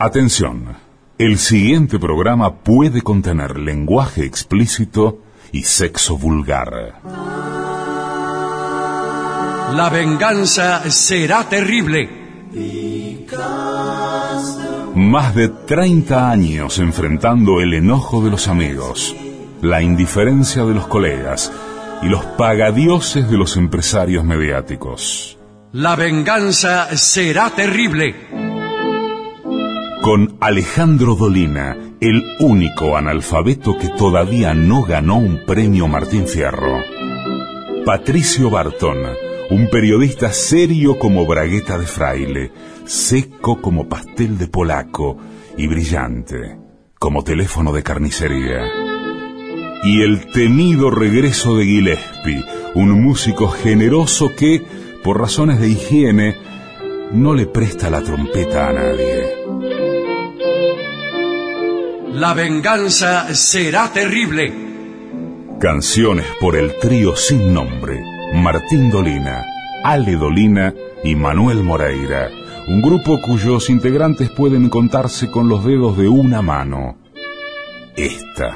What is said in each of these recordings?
Atención, el siguiente programa puede contener lenguaje explícito y sexo vulgar. La venganza será terrible. Más de 30 años enfrentando el enojo de los amigos, la indiferencia de los colegas y los pagadioses de los empresarios mediáticos. La venganza será terrible. Con Alejandro Dolina, el único analfabeto que todavía no ganó un premio Martín Fierro. Patricio Barton, un periodista serio como bragueta de fraile, seco como pastel de polaco y brillante como teléfono de carnicería. Y el temido regreso de Gillespie, un músico generoso que, por razones de higiene, no le presta la trompeta a nadie. La venganza será terrible. Canciones por el trío sin nombre, Martín Dolina, Ale Dolina y Manuel Moreira, un grupo cuyos integrantes pueden contarse con los dedos de una mano. Esta.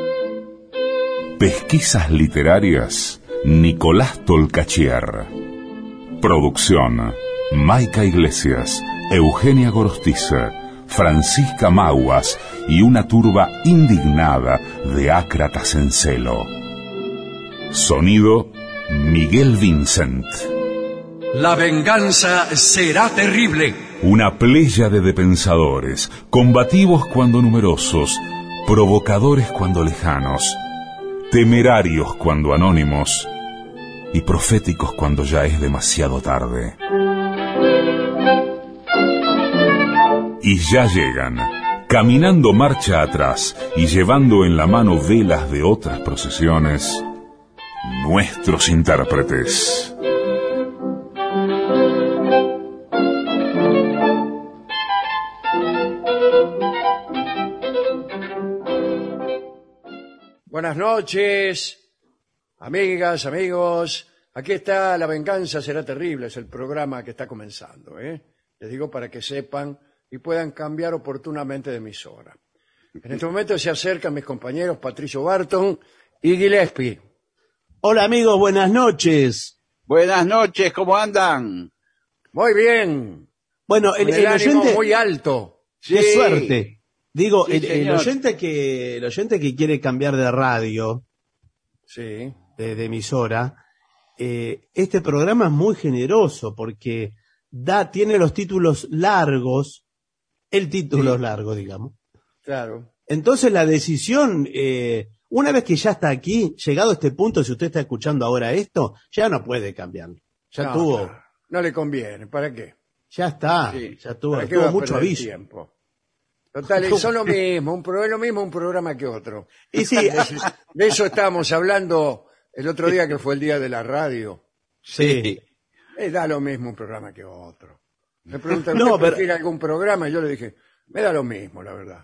Pesquisas literarias, Nicolás Tolcachier. Producción, Maica Iglesias, Eugenia Gorostiza, Francisca Maguas y una turba indignada de ácratas en celo. Sonido, Miguel Vincent. La venganza será terrible. Una pléyade de pensadores, combativos cuando numerosos, provocadores cuando lejanos, temerarios cuando anónimos y proféticos cuando ya es demasiado tarde. Y ya llegan, caminando marcha atrás y llevando en la mano velas de otras procesiones, nuestros intérpretes. Buenas noches, amigas, amigos. Aquí está La venganza será terrible, es el programa que está comenzando, Les digo para que sepan y puedan cambiar oportunamente de emisora. En este momento se acercan mis compañeros Patricio Barton y Gillespie. Hola amigos, buenas noches. Buenas noches, ¿cómo andan? Muy bien. Bueno, Con el ánimo oyente, muy alto. qué Sí. suerte. Digo, Sí, el señor. oyente que quiere cambiar de radio, Sí. de emisora, este programa es muy generoso porque tiene los títulos largos, el título es largo, digamos. Claro. Entonces la decisión, una vez que ya está aquí, llegado a este punto, si usted está escuchando ahora esto, ya no puede cambiarlo. Ya No, tuvo, claro. No le conviene, ¿para qué? ya está, Sí. ya tuvo, ¿Para qué va tuvo a mucho perder aviso. tiempo? Total, son lo mismo, es lo mismo un programa que otro. Y sí, De eso estábamos hablando el otro día que fue el día de la radio. sí. Da lo mismo un programa que otro. Me preguntan, No, ¿usted pero- prefiere algún programa? Y yo le dije, me da lo mismo, la verdad.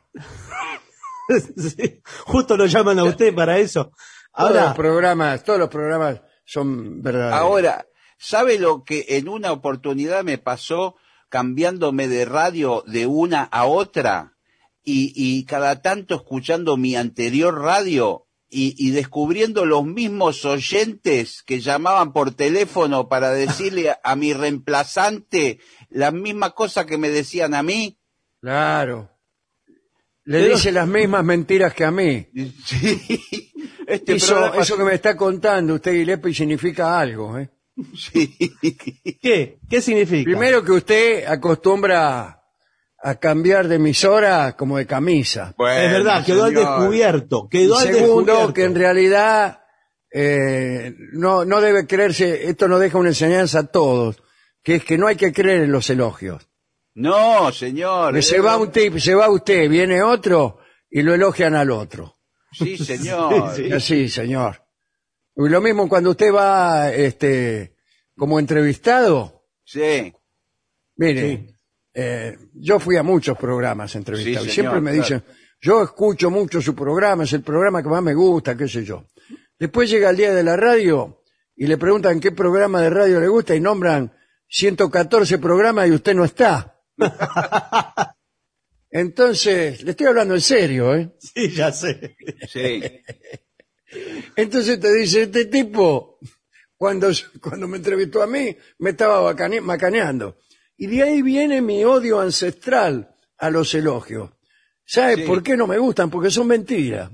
Sí, justo lo llaman a usted para eso. Ahora, Todos los programas son verdaderos. Ahora, ¿sabe lo que en una oportunidad me pasó cambiándome de radio de una a otra y cada tanto escuchando mi anterior radio y descubriendo los mismos oyentes que llamaban por teléfono para decirle a mi reemplazante la misma cosa que me decían a mí? Claro. Le Pero- dice las mismas mentiras que a mí. Sí. Este Eso, programa- eso que me está contando usted, Gillespie, significa algo, ¿eh? Sí. ¿qué significa? Primero que usted acostumbra a cambiar de emisora como de camisa. Bueno, Es verdad, quedó al señor. descubierto. Y Quedó al segundo, descubierto. que en realidad no debe creerse, esto nos deja una enseñanza a todos, que es que no hay que creer en los elogios. No, señor. Que se va un tipo, se va usted, viene otro y lo elogian al otro. Sí, señor. Sí, Y así, señor. Y lo mismo cuando usted va como entrevistado. Sí. Mire, yo fui a muchos programas entrevistados Sí, y señor, siempre me claro. dicen, yo escucho mucho su programa, es el programa que más me gusta, qué sé yo. Después llega el día de la radio y le preguntan qué programa de radio le gusta y nombran 114 programas y usted no está. Entonces, le estoy hablando en serio, ¿eh? Sí, ya sé. Sí. Entonces te dice, este tipo, cuando me entrevistó a mí, me estaba macaneando. Y de ahí viene mi odio ancestral a los elogios. ¿Sabe Sí. por qué no me gustan? Porque son mentiras.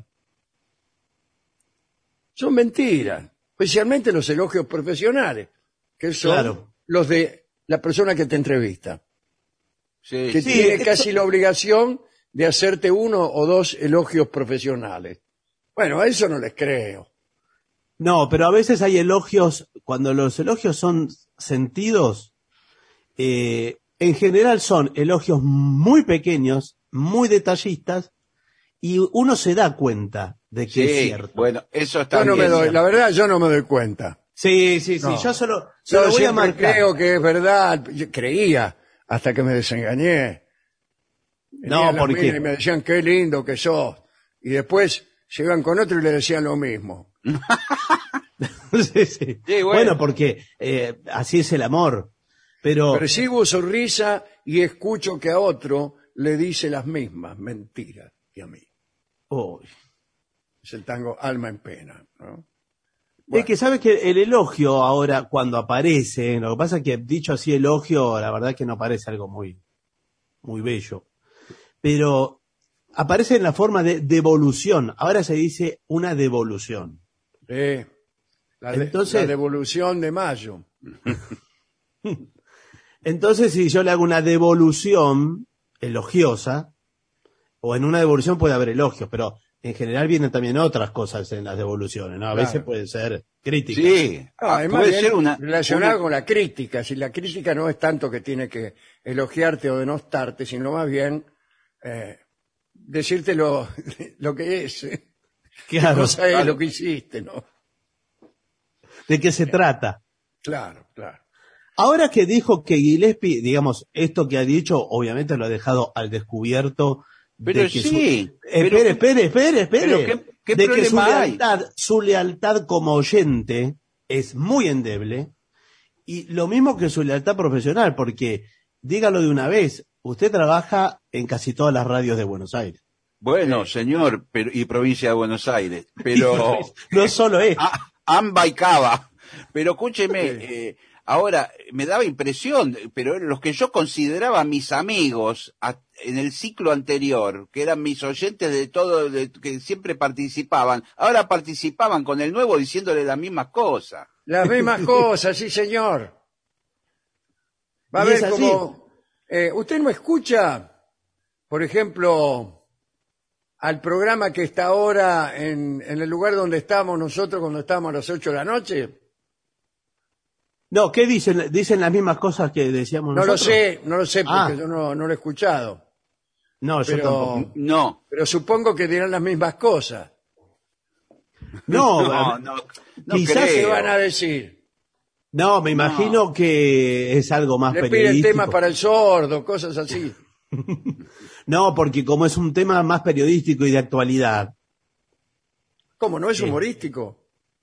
Son mentiras. Especialmente los elogios profesionales, que son Claro. los de la persona que te entrevista. Sí. Que Sí, tiene esto- casi la obligación de hacerte uno o dos elogios profesionales. Bueno, a eso no les creo. No, pero a veces hay elogios, cuando los elogios son sentidos, en general son elogios muy pequeños, muy detallistas, y uno se da cuenta de que es Sí, cierto. bueno, eso está Yo no me bien. doy, la verdad, yo no me doy cuenta. Sí, sí, sí, No. yo solo Yo voy a siempre marcar. creo que es verdad. Yo creía hasta que me desengañé. Venían No, las porque minas y me decían qué lindo que sos. Y después se iban con otro y le decían lo mismo. sí, sí. Sí, Bueno, porque así es el amor. Pero Percibo su risa y escucho que a otro le dice las mismas mentiras que a mí. uy, Es el tango Alma en Pena, ¿no? es que sabes que el elogio ahora cuando aparece, lo que pasa es que dicho así elogio, la verdad que no parece algo muy, muy bello. Pero aparece en la forma de devolución. Ahora se dice una devolución. Entonces- La devolución de mayo. Entonces, si yo le hago una devolución elogiosa, o en una devolución puede haber elogios, pero en general vienen también otras cosas en las devoluciones, ¿no? A Claro. veces pueden ser críticas. Sí, Además, puede ser relacionado una- con la crítica. Si la crítica no es tanto que tiene que elogiarte o denostarte, sino más bien decirte lo que es. ¿Qué Claro, cosa es claro. lo que hiciste, no? ¿de qué se trata? Claro, claro. Ahora que dijo que Gillespie, digamos, esto que ha dicho, obviamente lo ha dejado al descubierto. Pero de que sí, espere. pero ¿qué de que problema hay? su lealtad como oyente es muy endeble. Y lo mismo que su lealtad profesional, porque, dígalo de una vez, usted trabaja en casi todas las radios de Buenos Aires. Bueno, señor, pero, y provincia de Buenos Aires, pero No solo es. Amba y Cava. Pero escúcheme, ahora me daba impresión, pero los que yo consideraba mis amigos en el ciclo anterior, que eran mis oyentes de todo, que siempre participaban, ahora participaban con el nuevo diciéndole las mismas cosas. Las mismas cosas, sí, señor. Va a Y ver es así. cómo... usted no escucha, por ejemplo, al programa que está ahora en el lugar donde estamos nosotros cuando estábamos a las 8 de la noche. No, ¿qué dicen? ¿Dicen las mismas cosas que decíamos No lo nosotros? sé, no lo sé porque Ah. yo no lo he escuchado. No, yo Pero, tampoco. No, pero supongo que dirán las mismas cosas. No, no quizás ¿Qué creo. van a decir? no, me imagino que es algo más Le piden periodístico. temas para el sordo, cosas así. No, porque como es un tema más periodístico y de actualidad, ¿Cómo? ¿No es Sí. humorístico?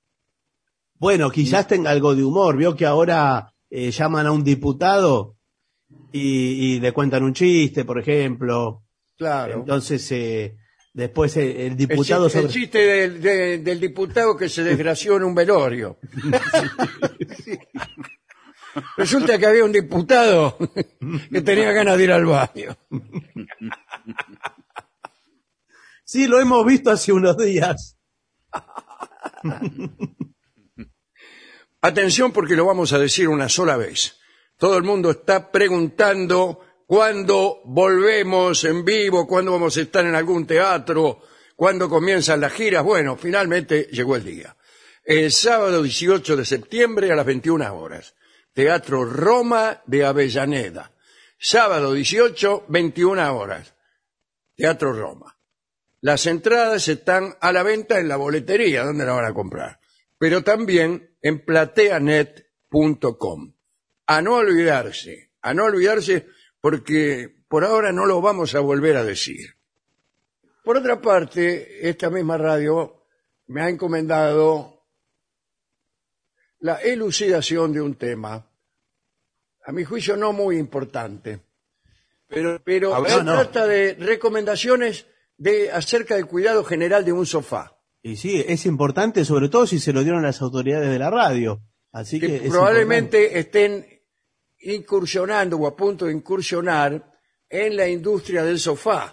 bueno, quizás tenga algo de humor. Vio que ahora llaman a un diputado y le cuentan un chiste, por ejemplo. Claro. Entonces, después el El diputado... chiste, el chiste del diputado que se desgració en un velorio. Resulta que había un diputado que tenía ganas de ir al baño. Sí, lo hemos visto hace unos días. Atención porque lo vamos a decir una sola vez. Todo el mundo está preguntando cuándo volvemos en vivo, cuándo vamos a estar en algún teatro, cuándo comienzan las giras. Bueno, finalmente llegó el día. El sábado 18 de septiembre a las 21 horas. Teatro Roma de Avellaneda. Sábado 18, 21 horas. Teatro Roma. Las entradas están a la venta en la boletería, donde la van a comprar, pero también en plateanet.com. A no olvidarse porque por ahora no lo vamos a volver a decir. Por otra parte, esta misma radio me ha encomendado la elucidación de un tema, a mi juicio no muy importante, Pero a ver, se no. trata de recomendaciones acerca del cuidado general de un sofá. Y sí, es importante, sobre todo si se lo dieron las autoridades de la radio. Así Que que es probablemente estén incursionando o a punto de incursionar en la industria del sofá.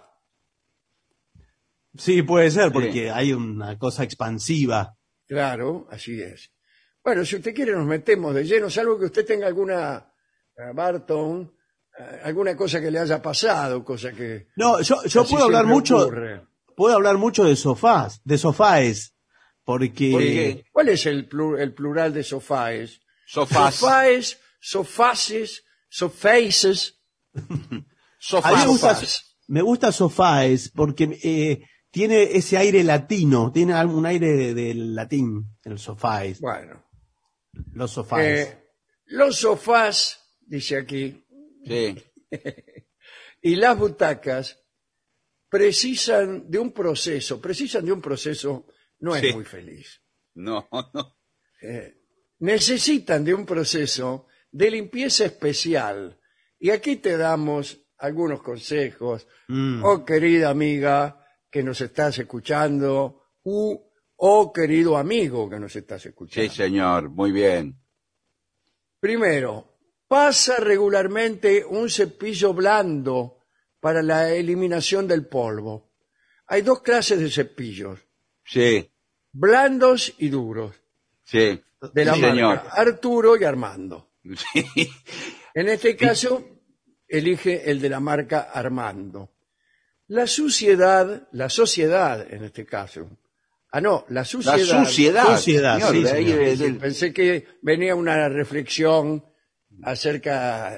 Sí, puede ser, Sí. porque hay una cosa expansiva. Claro, así es. Bueno, si usted quiere nos metemos de lleno, salvo que usted tenga alguna, Barton, alguna cosa que le haya pasado, cosa que No, yo casi puedo hablar siempre mucho, ocurre. de sofás, de sofaes, porque Porque- ¿Cuál es el plural de sofáes? Sofás. Sofáes, sofaces, sofaces. a mí Sofás. me gusta sofaes porque tiene ese aire latino, tiene un aire del latín, el sofaes, Bueno, los sofaes. los sofás, dice aquí, Sí. y las butacas precisan de un proceso, no es Sí. muy feliz. No, no. Necesitan de un proceso de limpieza especial. Y aquí te damos algunos consejos, oh querida amiga que nos estás escuchando, oh querido amigo que nos estás Sí, escuchando. señor. Muy bien. Primero, pasa regularmente un cepillo blando para la eliminación del polvo. Hay dos clases de cepillos, Sí, blandos y duros, sí. de la Sí, marca señor. Arturo y Armando. Sí. En este caso, elige el de la marca Armando. La sociedad en este caso. La La suciedad. Suciedad, señor, sí, de ahí señor. del- Pensé que venía una reflexión acerca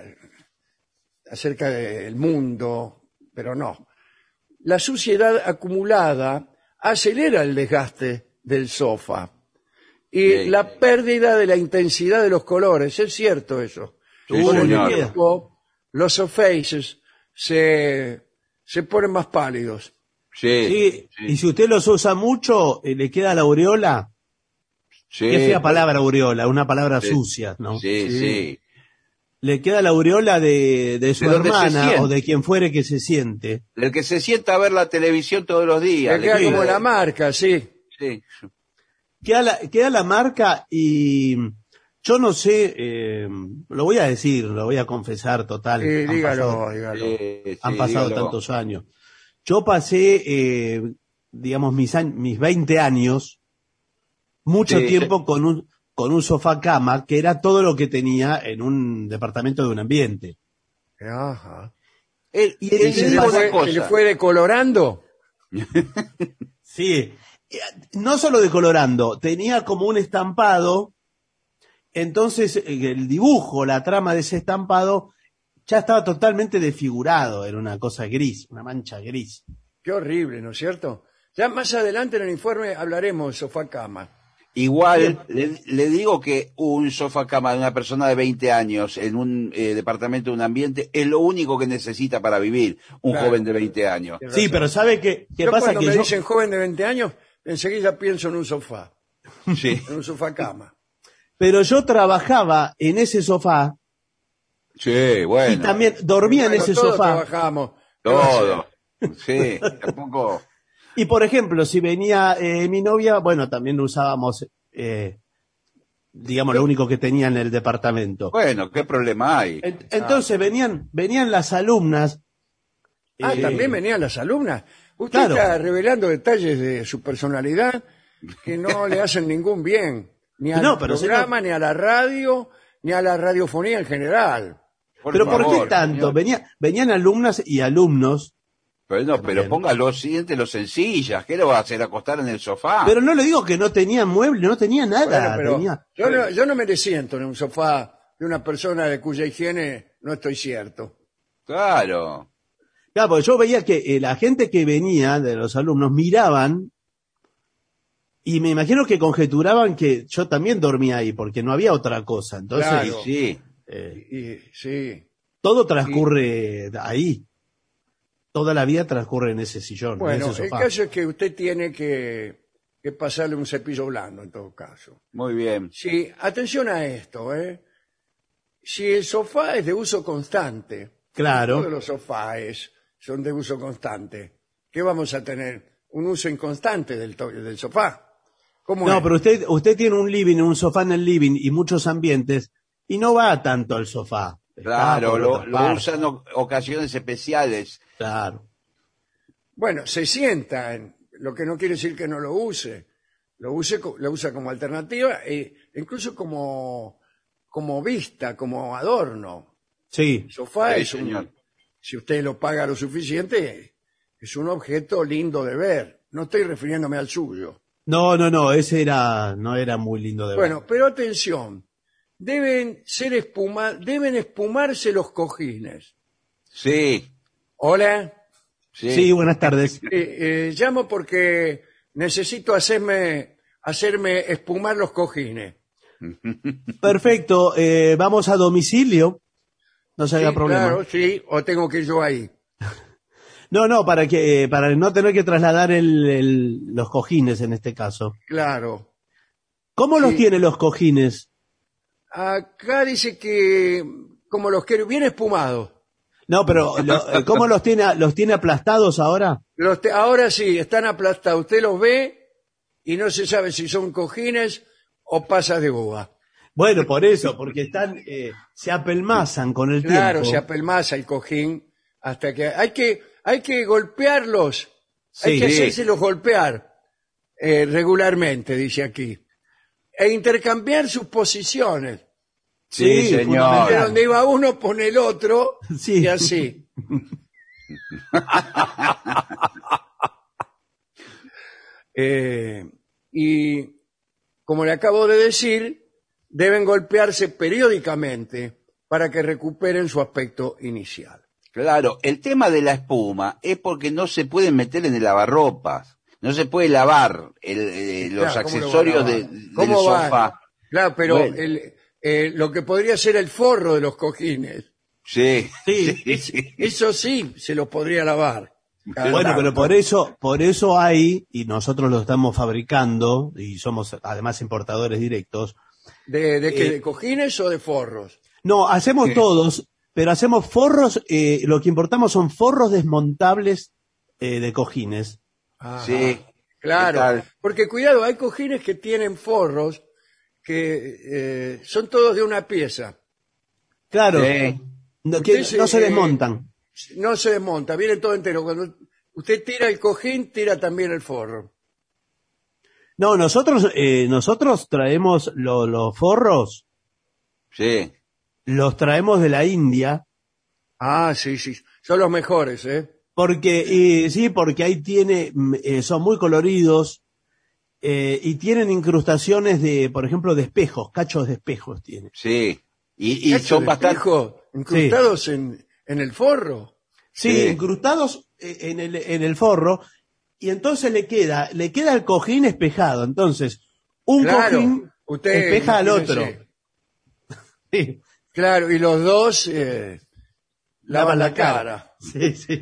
del mundo, pero no. La suciedad acumulada acelera el desgaste del sofá y Sí. la pérdida de la intensidad de los colores. Es cierto eso. Sí, Con el señor. tiempo, los sofaces se ponen más pálidos. Sí, Sí, sí, y si usted los usa mucho, le queda la aureola. sí. Qué fea palabra aureola, una palabra Sí. sucia, ¿no? Sí, sí. Le queda la aureola de su De donde se hermana siente. o de quien fuere que se siente. El que se sienta a ver la televisión todos los días. Le queda le como queda- la marca, sí. Sí. Queda la marca y yo no sé, lo voy a decir, lo voy a confesar total. Dígalo. Han pasado dígalo. tantos años. Yo pasé, digamos, mis 20 años, mucho Sí. tiempo con un sofá cama, que era todo lo que tenía en un departamento de un ambiente. Ajá. Y Y ¿Se le le, digo una fue, cosa. se le fue decolorando? Sí, no solo decolorando, tenía como un estampado, entonces el dibujo, la trama de ese estampado ya estaba totalmente desfigurado, era una cosa gris, una mancha gris. Qué horrible, ¿no es cierto? Ya más adelante en el informe hablaremos de sofá cama. Igual, le digo que un sofá cama de una persona de 20 años en un departamento de un ambiente es lo único que necesita para vivir un Claro. joven de 20 años. Tiene Sí, razón. pero ¿sabe qué Yo pasa? cuando Que me yo, dicen joven de 20 años, enseguida pienso en un sofá, Sí, en un sofá cama. pero yo trabajaba en ese sofá sí, bueno. y también dormía en Bueno, ese todos sofá. trabajamos. ¿Qué va a hacer? Todo. Sí, tampoco. Y por ejemplo, si venía mi novia, bueno, también usábamos, digamos, lo único que tenía en el departamento. Bueno, ¿qué problema hay? Entonces venían las alumnas. También venían las alumnas. Usted Claro. está revelando detalles de su personalidad que no le hacen ningún bien, ni al No, pero programa, ni a la radio, ni a la radiofonía en general. Pero ¿por qué favor, tanto? señor. Venían alumnas y alumnos, Pero no, pero Bien. póngalo siéntelo sencillas. ¿Qué lo va a hacer acostar en el sofá? pero no le digo que no tenían muebles, no tenía nada. Bueno, pero tenía- yo no me siento en un sofá de una persona de cuya higiene no estoy cierto. Claro. Claro, porque yo veía que la gente que venía de los alumnos miraban y me imagino que conjeturaban que yo también dormía ahí porque no había otra cosa. Entonces, Claro. Sí. Sí. todo transcurre ahí. Toda la vida transcurre en ese sillón, Bueno, en ese el sofá. caso es que usted tiene que pasarle un cepillo blando en todo caso. Muy bien. Sí, atención a esto, ¿eh? Si el sofá es de uso constante Claro. Todos los sofás son de uso constante. ¿Qué vamos a tener? Un uso inconstante del sofá. ¿Cómo No, es? pero usted tiene un living, un sofá en el living y muchos ambientes y no va tanto al sofá. Está Claro, por lo otra parte. usan ocasiones especiales. Claro. Bueno, se sienta, lo que no quiere decir que no lo use. Lo usa como alternativa e incluso como vista, como adorno. Sí. El sofá Sí, es señor. si usted lo paga lo suficiente, es un objeto lindo de ver. No estoy refiriéndome al suyo. No, ese no era muy lindo de ver. Bueno, pero atención, deben espumarse los cojines. Sí, Hola, sí. Sí, buenas tardes. llamo porque necesito hacerme espumar los cojines. Perfecto, vamos a domicilio. No se haga Sí, problema. claro, sí, o tengo que ir yo ahí. No, para no tener que trasladar los cojines en este caso. Claro. ¿Cómo Sí. los tiene los cojines? Acá dice que como los quiero bien espumados. No, pero ¿cómo los tiene? ¿Los tiene aplastados ahora? Ahora sí, están aplastados. Usted los ve y no se sabe si son cojines o pasas de uva. Bueno, por eso, porque se apelmazan con el Claro, tiempo. se apelmaza el cojín hasta que hay que golpearlos. Hay Sí. que hacérselos golpear regularmente, dice aquí. E intercambiar sus posiciones. Sí, Sí, señor. fundamental. De donde iba uno pone el otro Sí. y así. Y como le acabo de decir, deben golpearse periódicamente para que recuperen su aspecto inicial. Claro, el tema de la espuma es porque no se puede meter en el lavarropas. No se puede lavar los Claro, ¿cómo lo accesorios va a lavar? del ¿Cómo va? sofá. Claro, pero Bueno. lo que podría ser el forro de los cojines, Sí, Sí. eso sí se los podría lavar. Cada Bueno, tanto. pero por eso hay, y nosotros lo estamos fabricando, y somos además importadores directos. ¿De qué? ¿De cojines o de forros? No, hacemos todos, pero hacemos forros, lo que importamos son forros desmontables de cojines. Ajá. sí. Claro, ¿Qué tal? porque cuidado, hay cojines que tienen forros que son todos de una pieza. Claro, Sí. Usted no se desmontan. No se desmonta, viene todo entero. Cuando usted tira el cojín, tira también el forro. No, nosotros traemos los forros, Sí. los traemos de la India, Ah, sí, sí, son los mejores, ¿eh? porque son muy coloridos y tienen incrustaciones por ejemplo, de espejos, cachos de espejos tienen. Sí. Y Cachos son de bastante... espejo incrustados en el forro. Sí, Sí. incrustados en el forro, y entonces le queda el cojín espejado. Entonces, un Claro, cojín usted espeja al otro. imagínese. Sí, Claro, y los dos lavan la cara. cara. Sí.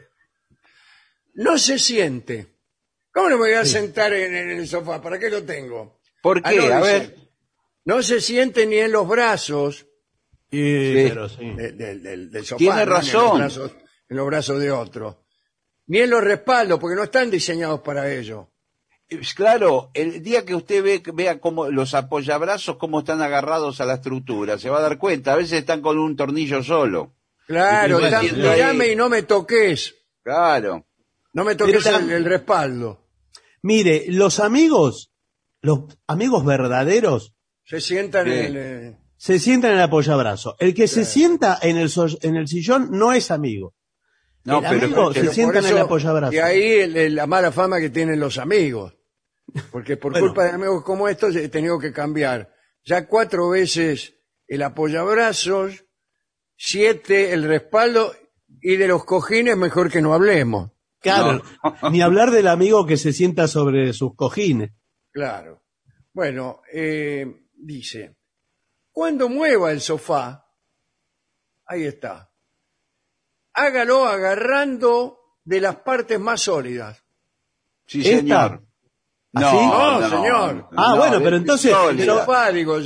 No se siente. ¿Cómo no me voy a sentar en el sofá? ¿Para qué lo tengo? ¿Por qué? No, A dice, ver. no se siente ni en los brazos Pero sí. del sofá. Tiene ¿no? razón. Ni en los brazos de otro. Ni en los respaldos, porque no están diseñados para ello. Claro, el día que usted vea cómo los apoyabrazos, cómo están agarrados a la estructura, se va a dar cuenta. A veces están con un tornillo solo. Claro, Y bueno, están, siendo ahí- mirame y no me toques. Claro. No me toques Pero el respaldo. Mire, los amigos verdaderos, Se sientan Sí. en el... se sientan en el apoyabrazo. El que se sienta en el sillón no es amigo. No, El pero amigo escúcheme, se sienta en el apoyabrazo. Y ahí la mala fama que tienen los amigos. Porque por Bueno. culpa de amigos como estos he tenido que cambiar ya 4 veces el apoyabrazos, 7 el respaldo, y de los cojines mejor que no hablemos. Claro, ni hablar del amigo que se sienta sobre sus cojines. Claro. Bueno, dice, cuando mueva el sofá, ahí está, hágalo agarrando de las partes más sólidas. Sí, ¿Esta? señor. ¿Así? No, señor. Ah, bueno, pero entonces- El sólida. sofá, digo yo.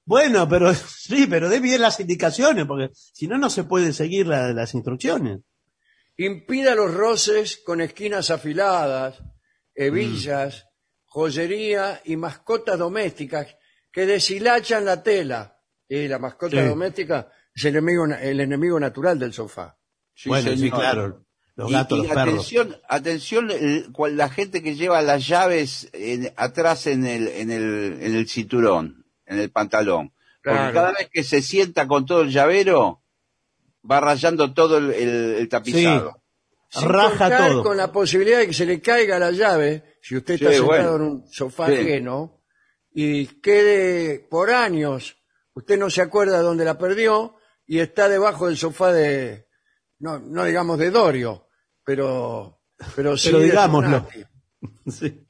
Bueno, pero sí, pero dé bien las indicaciones, porque si no, no se puede seguir las instrucciones. Impida los roces con esquinas afiladas, hebillas, joyería y mascotas domésticas que deshilachan la tela. Y la mascota Sí. doméstica es el enemigo natural del sofá. Sí, Bueno, sí, señor. claro. Los Y- gatos, y los perros. atención, la gente que lleva las llaves atrás en el cinturón, en el pantalón. Porque Claro. cada vez que se sienta con todo el llavero, va rayando todo el tapizado. Sin Raja contar todo. con la posibilidad de que se le caiga la llave, si usted está Sí, sentado bueno. en un sofá Sí. ajeno, y quede por años, usted no se acuerda dónde la perdió, y está debajo del sofá no digamos de Dorio, pero sí Pero de digámoslo. Fernati. Sí.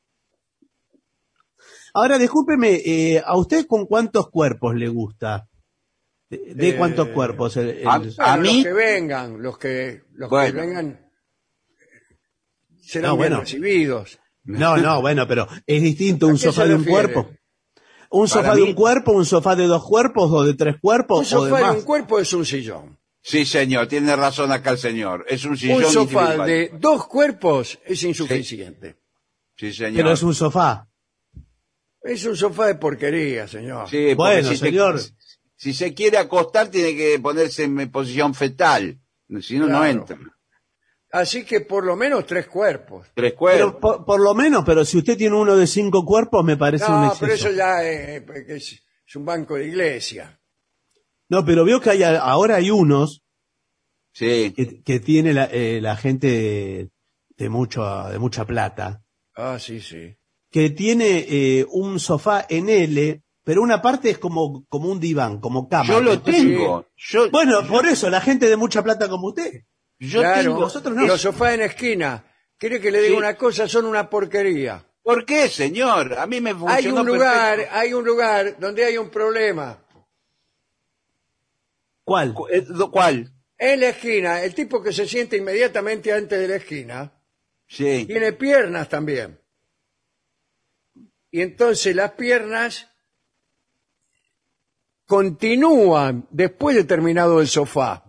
Ahora, discúlpeme, ¿a usted con cuántos cuerpos le gusta? ¿De cuántos cuerpos? A Bueno, mí- los que vengan, los que Bueno. vengan serán No, bien bueno. recibidos. No, bueno, pero es distinto un ¿A qué sofá se de un refiere? cuerpo. ¿Un Para sofá de mí- un cuerpo, un sofá de dos cuerpos o de tres cuerpos Un o de sofá de más? un cuerpo es un sillón. Sí, señor, tiene razón acá el señor. Es un sillón Un sofá individual. de dos cuerpos es insuficiente. Sí, señor. Pero es un sofá. Es un sofá de porquería, señor. Sí, porque Bueno, si señor. si se quiere acostar, tiene que ponerse en posición fetal. Si no, no Claro. entra. Así que por lo menos tres cuerpos. Tres Pero cuerpos. por lo menos, pero si usted tiene uno de 5 cuerpos, me parece un No, exceso. pero eso ya es un banco de iglesia. No, pero veo que ahora hay unos Sí. que tiene la gente de mucha plata, Ah, sí, sí. que tiene un sofá en L, pero una parte es como un diván, como cama. Yo lo Entonces, tengo. Bueno, por eso, la gente de mucha plata como usted. Yo Claro, tengo. nosotros no. los sofás en esquina. ¿Quiere que le diga Sí. una cosa? Son una porquería. ¿Por qué, señor? A mí me funcionó Hay un lugar donde hay un problema. ¿Cuál? perfecto. ¿Cuál? En la esquina, el tipo que se siente inmediatamente antes de la esquina, Sí. tiene piernas también. Y entonces las piernas continúan después de terminado el sofá.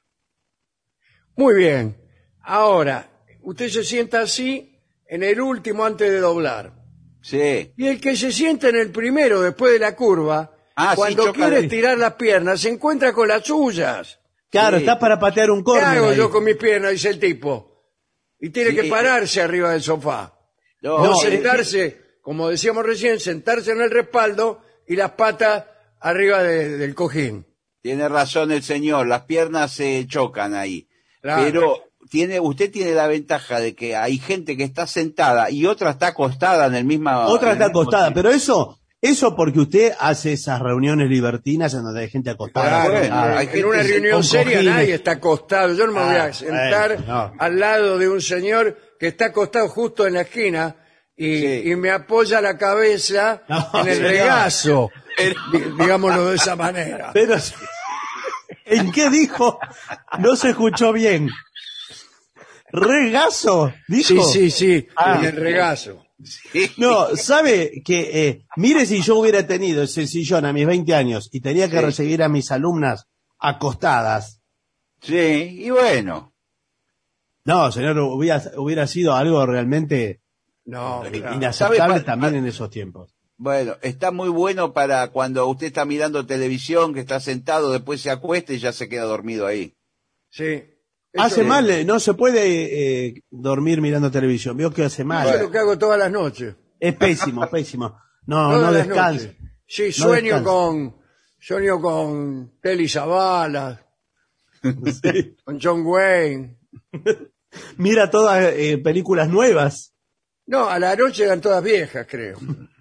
Muy bien. Ahora, usted se sienta así en el último antes de doblar. Sí. Y el que se sienta en el primero después de la curva, Ah, sí, cuando choca quiere ahí. estirar las piernas, se encuentra con las suyas. Claro, Sí. está para patear un ¿Qué córner hago ahí. yo con mis piernas? Dice el tipo. Y tiene Sí, que pararse arriba del sofá. No, No, No, sentarse, como decíamos recién, sentarse en el respaldo y las patas arriba del cojín. tiene razón el señor. Las piernas se chocan ahí. Claro. Pero usted tiene la ventaja de que hay gente que está sentada y otra está acostada en el mismo. Otra en está el mismo acostada, sitio. pero eso porque usted hace esas reuniones libertinas en donde hay gente acostada. Claro, bueno, sentada. hay en gente una reunión con seria cojines. nadie está acostado. Yo no me voy a sentar bueno, no. al lado de un señor que está acostado justo en la esquina Sí. y me apoya la cabeza No, en el señor. regazo, digámoslo de esa manera. Pero, ¿en qué dijo? No se escuchó bien. ¿Regazo? ¿Dijo? Sí, Ah. en el regazo. No, ¿sabe que mire si yo hubiera tenido ese sillón a mis 20 años y tenía que Sí. recibir a mis alumnas acostadas? Sí, y bueno. No, señor, hubiera sido algo realmente No, claro. inaceptable ¿Sabe, también en esos tiempos. Bueno, está muy bueno para cuando usted está mirando televisión, que está sentado, después se acuesta y ya se queda dormido ahí. Sí. Hace Eso- mal, no se puede dormir mirando televisión. Veo que hace mal. Eso es lo que hago todas las noches. Es pésimo, pésimo. No, Todas no las descansa. noches. Sí, No sueño descansa. sueño con Telly Savalas, Sí. con John Wayne. Mira todas películas nuevas. No, a la noche eran todas viejas, creo.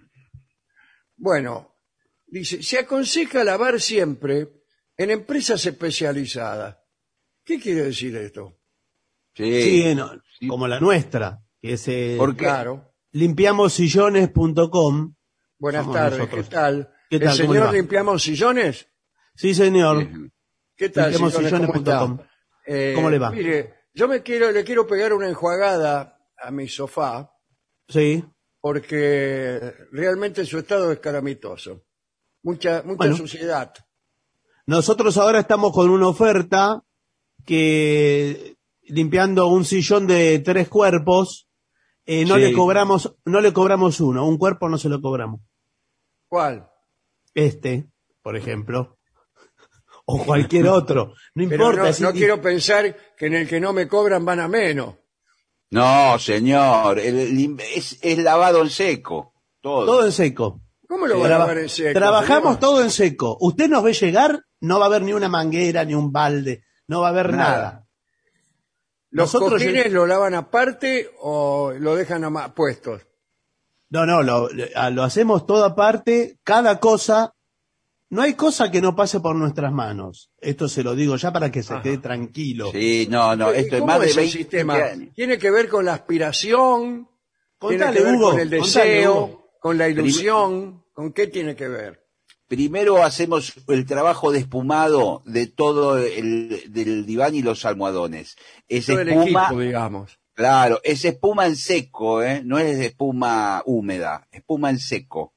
Bueno, dice, se aconseja lavar siempre en empresas especializadas. ¿Qué quiere decir esto? Sí, no, Sí. como la nuestra, que es ¿Por qué? Claro. limpiamosillones.com. Buenas Somos tardes, nosotros. ¿qué tal? ¿Qué tal? ¿El ¿Cómo le señor va? limpiamos sillones? Sí, señor. ¿Qué tal, Limpiamosillones.com. ¿Cómo está? ¿Cómo le va? Mire, yo le quiero pegar una enjuagada a mi sofá Sí. porque realmente su estado es calamitoso. mucha Bueno. suciedad. Nosotros ahora estamos con una oferta que limpiando un sillón de 3 cuerpos, no Sí. le cobramos uno, un cuerpo no se lo cobramos. ¿Cuál? Por ejemplo, o cualquier otro, no Pero importa. no quiero pensar que en el que no me cobran van a menos. No, señor, es lavado en seco, todo. Todo en seco. ¿Cómo lo van a lavar en seco, Trabajamos señor? todo en seco. Usted nos ve llegar, no va a haber ni una manguera, ni un balde, no va a haber nada. ¿Los Nosotros cojines lo lavan aparte o lo dejan puestos? No, lo hacemos todo aparte, cada cosa. No hay cosa que no pase por nuestras manos. Esto se lo digo ya para que se quede tranquilo. Sí, no, ¿Y esto es cómo más de es el 20 sistema? años. ¿Tiene que ver con la aspiración? Contale, ¿Tiene que ver Hugo, con el contale, deseo? Hugo. ¿Con la ilusión? ¿Con qué tiene que ver? Primero hacemos el trabajo de espumado de todo del diván y los almohadones. Es Todo el espuma, equipo, digamos. claro, es espuma en seco, no es espuma húmeda, espuma en seco.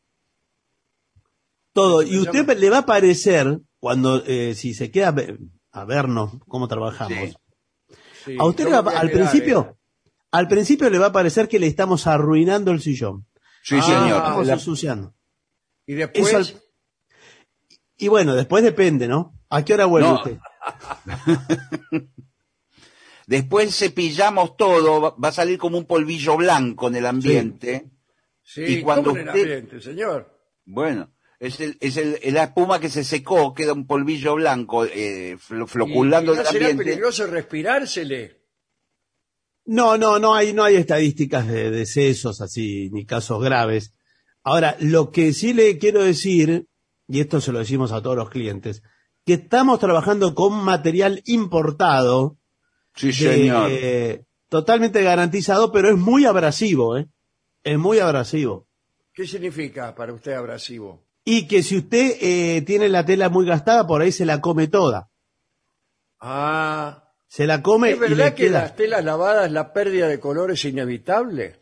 Todo. Y usted le va a parecer, cuando, si se queda a vernos cómo trabajamos, Sí, a usted yo le va- me voy a al quedar, principio le va a parecer que le estamos arruinando el sillón. Sí, Ah, señor. Estamos La- ensuciando. Y después, Eso y bueno, después depende, ¿no? ¿A qué hora vuelve No. usted? Después cepillamos todo, va a salir como un polvillo blanco en el ambiente. sí, y cuando ¿cómo en el usted- ambiente, señor? Bueno, es la espuma que se secó, queda un polvillo blanco floculando ¿Y no del será ambiente. peligroso respirársele? No hay estadísticas de decesos así, ni casos graves. Ahora, lo que sí le quiero decir, y esto se lo decimos a todos los clientes, que estamos trabajando con material importado, Sí, señor. totalmente garantizado, pero es muy abrasivo, es muy abrasivo. ¿Qué significa para usted abrasivo? Y que si usted tiene la tela muy gastada, por ahí se la come toda. Ah, Se la come ¿es y verdad le que queda. las telas lavadas la pérdida de color es inevitable?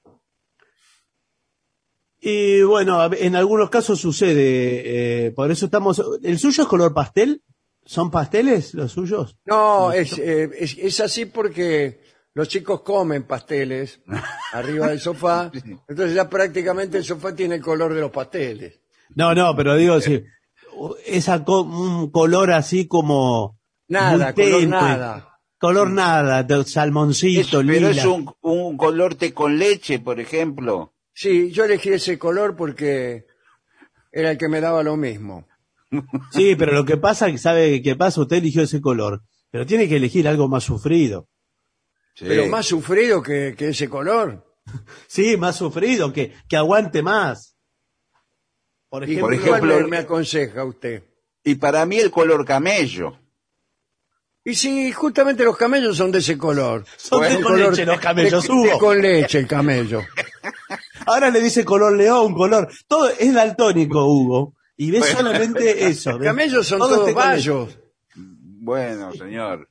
Y bueno, en algunos casos sucede, por eso estamos... ¿El suyo es color pastel? ¿Son pasteles los suyos? No, es así porque los chicos comen pasteles arriba del sofá, entonces ya prácticamente el sofá tiene el color de los pasteles. No, pero digo, sí, un color así como... Nada, muy color tenue. nada. Color nada, de salmoncito, Pero lila. es un color té con leche, por ejemplo. Sí, yo elegí ese color porque era el que me daba lo mismo. Sí, pero lo que pasa, ¿sabe qué pasa? Usted eligió ese color, pero tiene que elegir algo más sufrido. Sí. Pero más sufrido que ese color. Sí, más sufrido, que aguante más. Por ¿Y ejemplo, por ejemplo, cuál me aconseja usted? Y para mí el color camello. Y si justamente los camellos son de ese color. son de Un con color leche los camellos, té Hugo. con leche el camello. Ahora le dice color león, color... Todo es daltónico, Hugo. Y ve solamente eso. Los ¿ve? camellos son Todo todos este con leche. bayos. Bueno, señor.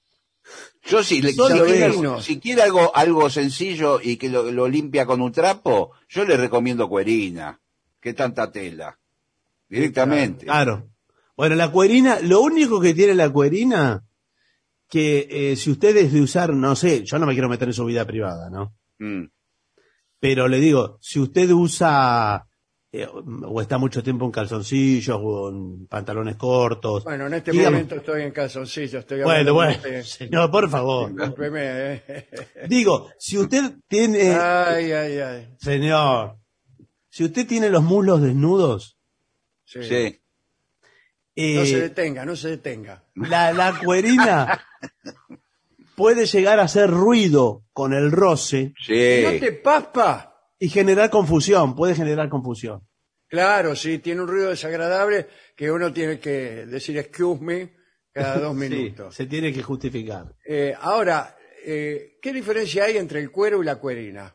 Yo Solo quiere, vino. si quiere algo sencillo y que lo limpia con un trapo, yo le recomiendo cuerina. ¿Qué tanta tela? Directamente. Claro. Bueno, la cuerina, lo único que tiene la cuerina, que si usted es de usar, no sé, yo no me quiero meter en su vida privada, ¿no? Mm. Pero le digo, si usted usa o está mucho tiempo en calzoncillos o en pantalones cortos. Bueno, en este digamos- momento estoy en calzoncillo, estoy Bueno, hablando bueno, de- señor, por favor. Discúlpeme, Digo, si usted tiene, Ay, ay, ay. señor, si usted tiene los muslos desnudos, Sí. Sí. No se eh, detenga, no se detenga. la cuerina puede llegar a hacer ruido con el roce Sí. ¿No te paspa? y generar confusión, puede generar confusión. Claro, sí, tiene un ruido desagradable que uno tiene que decir excuse me cada 2 Sí, minutos. se tiene que justificar. Ahora, ¿qué diferencia hay entre el cuero y la cuerina?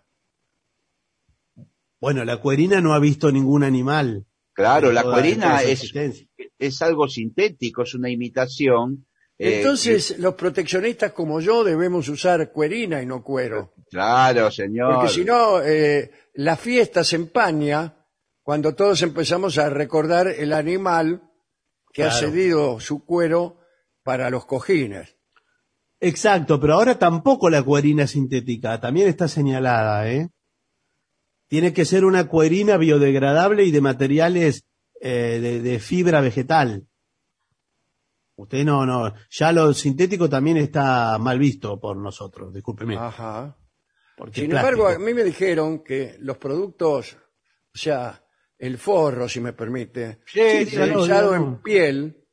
Bueno, la cuerina no ha visto ningún animal. Claro, la Toda- cuerina toda su es existencia. algo sintético, es una imitación. Entonces, los proteccionistas como yo debemos usar cuerina y no cuero. Claro, señor. Porque si no, la fiesta se empaña cuando todos empezamos a recordar el animal que ha Claro. cedido su cuero para los cojines. Exacto, pero ahora tampoco la cuerina sintética, también está señalada, ¿eh? Tiene que ser una cuerina biodegradable y de materiales de fibra vegetal. Usted no, ya lo sintético también está mal visto por nosotros, discúlpeme. Ajá. porque Sin es embargo, a plástico. mí me dijeron que los productos, o sea, el forro, si me permite, Sí, dígalo, realizado dígalo. en piel,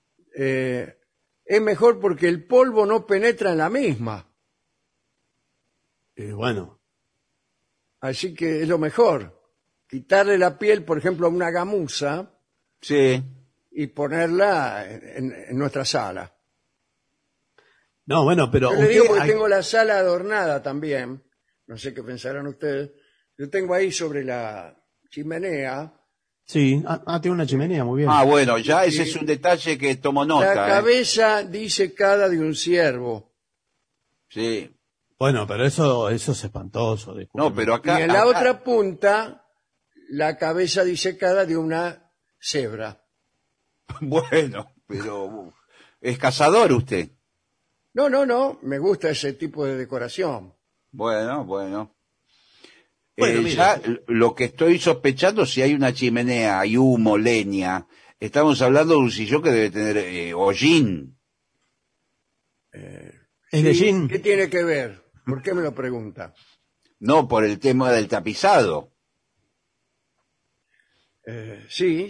es mejor porque el polvo no penetra en la misma. Bueno, Así que es lo mejor. Quitarle la piel, por ejemplo, a una gamuza Sí. y ponerla en nuestra sala. no, bueno, pero Yo le digo porque hay- tengo la sala adornada también. No sé qué pensarán ustedes. Yo tengo ahí sobre la chimenea sí, tiene una chimenea, muy bien. Ah, bueno, ya ese es un detalle que tomo la nota. cabeza disecada de un ciervo. Sí. Bueno, pero eso es espantoso, discúlpeme. No, pero Y acá... en la acá- otra punta, la cabeza disecada de una cebra. Bueno, pero... ¿Es cazador usted? No, me gusta ese tipo de decoración. Bueno. Bueno, mire. Ya lo que estoy sospechando, si hay una chimenea, hay humo, leña, estamos hablando de un sillón que debe tener hollín. ¿Es de Sí, jean? ¿Qué tiene que ver? ¿Por qué me lo pregunta? No por el tema del tapizado. Sí.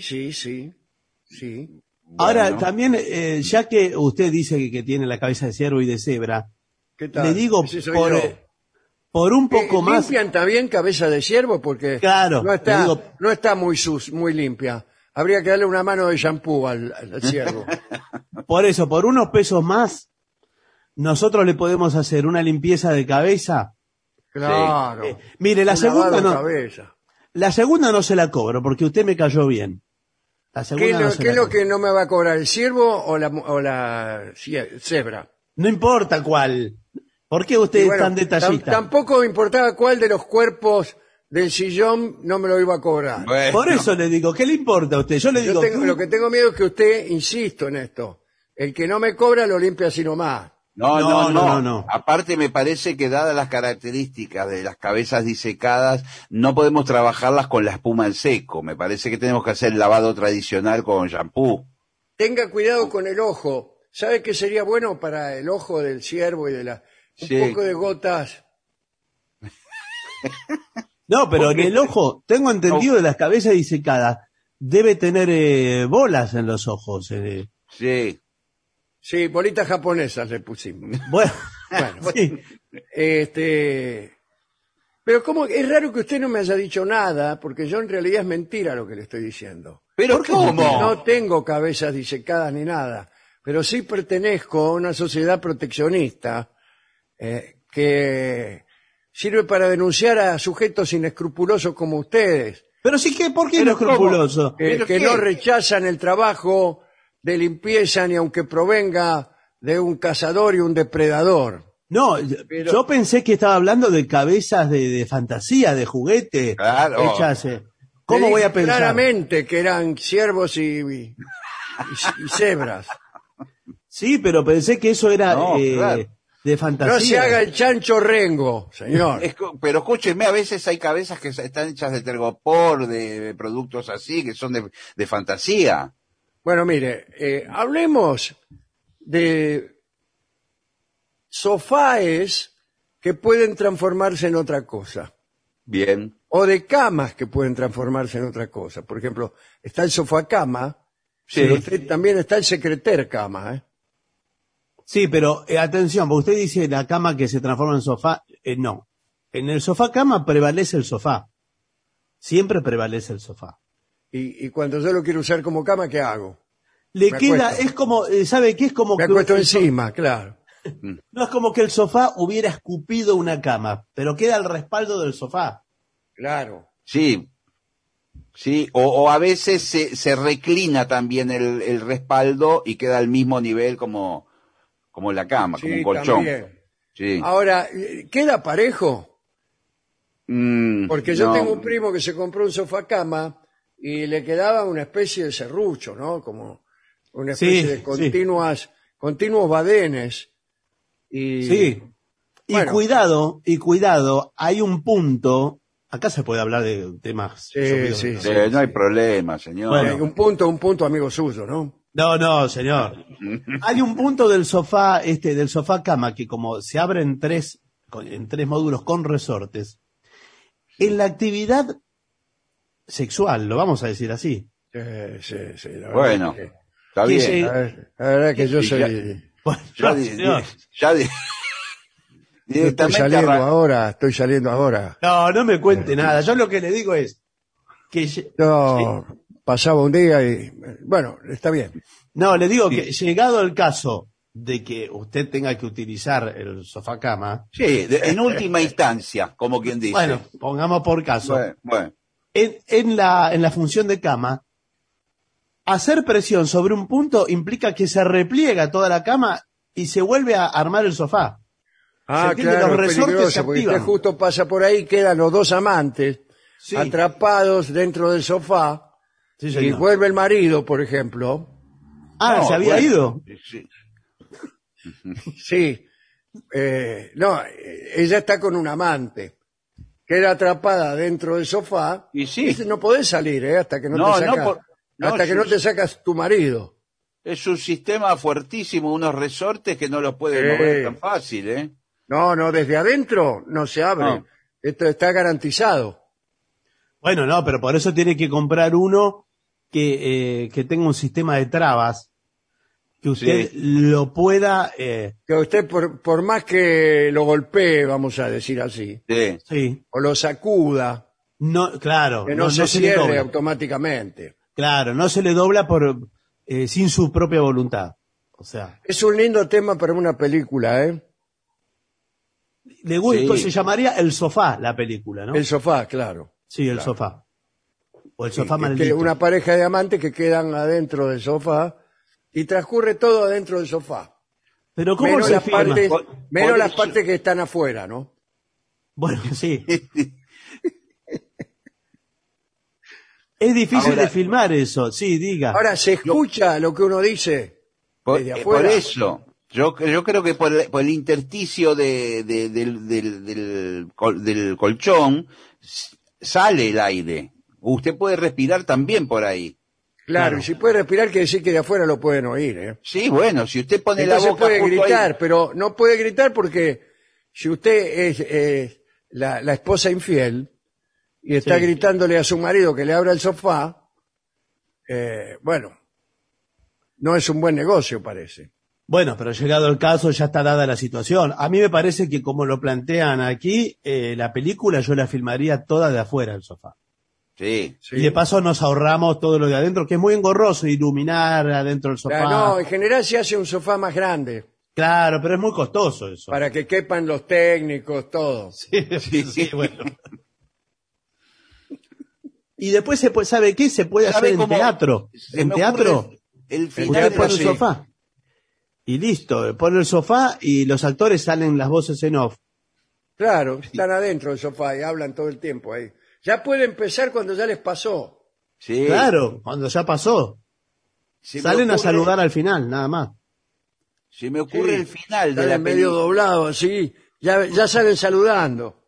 Ahora, Bueno. también, ya que usted dice que tiene la cabeza de ciervo y de cebra, ¿Qué tal? le digo, Ese soy por, yo. por un poco más... ¿Limpian también cabeza de ciervo? Porque Claro, no está, le digo- no está muy limpia. Habría que darle una mano de shampoo al ciervo. Por eso, por unos pesos más, nosotros le podemos hacer una limpieza de cabeza. Claro. Mire, la Un lavado segunda de no, cabeza. la segunda no se la cobro porque usted me cayó bien. La ¿Qué, segunda no se qué la es lo cobro. que no me va a cobrar, el ciervo o la cebra? No importa cuál. ¿Por qué usted Y es bueno, tan detallista? tampoco me importaba cuál de los cuerpos del sillón no me lo iba a cobrar. Bueno. Por eso le digo, ¿qué le importa a usted? Yo le Yo digo, lo que tengo miedo es que usted, insisto en esto, el que no me cobra lo limpia así nomás. No. Aparte me parece que dadas las características de las cabezas disecadas, no podemos trabajarlas con la espuma en seco. Me parece que tenemos que hacer el lavado tradicional con shampoo. Tenga cuidado con el ojo. ¿Sabe qué sería bueno para el ojo del ciervo y de un Sí. poco de gotas? no, pero en el ojo, tengo entendido de las cabezas disecadas, debe tener bolas en los ojos. Sí. Sí, bolitas japonesas le pusimos. Bueno, Bueno, sí. Pero como es raro que usted no me haya dicho nada, porque yo en realidad es mentira lo que le estoy diciendo. Pero ¿Por qué ¿cómo? No tengo cabezas disecadas ni nada, pero sí pertenezco a una sociedad proteccionista que sirve para denunciar a sujetos inescrupulosos como ustedes, Pero sí que, ¿por qué no Pero es escrupuloso? ¿Pero que qué? no rechazan el trabajo de limpieza ni aunque provenga de un cazador y un depredador. No, Pero- yo pensé que estaba hablando de cabezas de fantasía, de juguete, Claro. hechas. Le ¿Cómo voy dije a pensar? claramente que eran ciervos y cebras. Sí, pero pensé que eso era No, claro. de fantasía. No se haga el chancho rengo, señor. Pero escúcheme, a veces hay cabezas que están hechas de tergopor, de productos así, que son de fantasía. Bueno, mire, hablemos de sofáes que pueden transformarse en otra cosa, Bien. o de camas que pueden transformarse en otra cosa. Por ejemplo, está el sofá cama, Sí. pero usted también está el secreter cama, ¿eh? Sí, pero atención, porque usted dice la cama que se transforma en sofá. No. En el sofá cama prevalece el sofá. Siempre prevalece el sofá. Y cuando yo lo quiero usar como cama, ¿qué hago? Le Me queda, acuesto. es como, ¿sabe qué? Es como Me que acuesto el so- encima, claro. No es como que el sofá hubiera escupido una cama, pero queda al respaldo del sofá. Claro. Sí. Sí, o a veces se reclina también el respaldo y queda al mismo nivel como la cama, como un Sí, colchón. también. Sí. Ahora, ¿queda parejo? Porque yo No. tengo un primo que se compró un sofá cama y le quedaba una especie de serrucho, ¿no? Como una especie Sí, de sí. continuos badenes. Y, Sí. Bueno. Y cuidado, hay un punto, acá se puede hablar de temas. Sí, subidos sí, de sí. tono. No hay problema, señor. Bueno. Un punto amigo suyo, ¿no? No, señor. Hay un punto del sofá, del sofá cama, que como se abre en tres módulos con resortes, en la actividad sexual, lo vamos a decir así. Sí, sí, la verdad Bueno, que- está que bien. se- la verdad que yo Y soy... Bueno, Ya, señor. ya Yo estoy saliendo ahora. No me cuente nada. Yo lo que le digo es que Yo pasaba un día y... Bueno, está bien. no, le digo que llegado el caso de que usted tenga que utilizar el sofá cama, Sí, en última instancia, como quien dice. bueno, pongamos por caso, Bueno. en la función de cama, hacer presión sobre un punto implica que se repliega toda la cama y se vuelve a armar el sofá. ¿Se entiende? Claro, Los es resortes peligroso, se porque activan. usted justo pasa por ahí, quedan los dos amantes Sí. atrapados dentro del sofá Sí, y señor. vuelve el marido, por ejemplo. Ah, No, ¿se había bueno, ido? sí. Sí. Ella está con un amante. Queda atrapada dentro del sofá. Y sí. Dice, no podés salir, hasta que No, te no sacas, por- no, hasta que yo- no te sacas tu marido. Es un sistema fuertísimo, unos resortes que no los puede Sí. mover tan fácil, ¿eh? No, desde adentro no se abre. No. Esto está garantizado. Bueno, no, pero por eso tiene que comprar uno que tenga un sistema de trabas, que usted Sí. lo pueda... Que usted, por más que lo golpee, vamos a decir así, Sí. sí, o lo sacuda, no, claro, que no, se le cierre dobla. automáticamente. Claro, no se le dobla sin su propia voluntad. O sea, Es un lindo tema para una película, ¿eh? Sí. se llamaría El Sofá la película, ¿no? El sofá, claro. Sí, El Sofá. O El Sofá Que maldito. una pareja de amantes que quedan adentro del sofá y transcurre todo adentro del sofá. Pero ¿cómo Menos se las filma? partes, menos por las eso- partes que están afuera, ¿no? Bueno, sí. Es difícil Ahora- de filmar eso, sí, diga. Ahora, ¿se escucha lo que uno dice desde Por afuera? eso, yo creo que por el intersticio del colchón sale el aire. Usted puede respirar también por ahí. Claro, y si puede respirar, quiere decir que de afuera lo pueden oír, ¿eh? Sí, bueno, si usted pone la Entonces boca puede justo gritar, ahí, pero no puede gritar porque si usted es la esposa infiel y está Sí. gritándole a su marido que le abra el sofá, bueno, no es un buen negocio, parece. Bueno, pero llegado el caso ya está dada la situación. A mí me parece que como lo plantean aquí, la película yo la filmaría toda de afuera del sofá. sí. Sí. Y de paso nos ahorramos todo lo de adentro, que es muy engorroso iluminar adentro del sofá. No, en general se hace un sofá más grande Claro, pero es muy costoso eso. para que quepan los técnicos, todo. Sí, bueno. Y después ¿sabe qué? Se puede ¿Sabe hacer en cómo? teatro. Se En me teatro, ocurre el En final usted teatro, pone de el sí. sofá. Y listo, pone el sofá y los actores salen las voces en off. Claro, están adentro del sofá y hablan todo el tiempo ahí. Ya puede empezar cuando ya les pasó. Sí. Claro, cuando ya pasó. Se me Salen a ocurre- saludar al final, nada más. Se me ocurre Sí, el final de están la en medio película. doblado, así, ya salen saludando.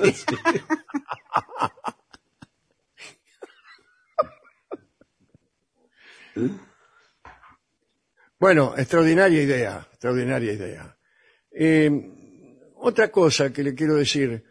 Bueno, extraordinaria idea, extraordinaria idea. Otra cosa que le quiero decir,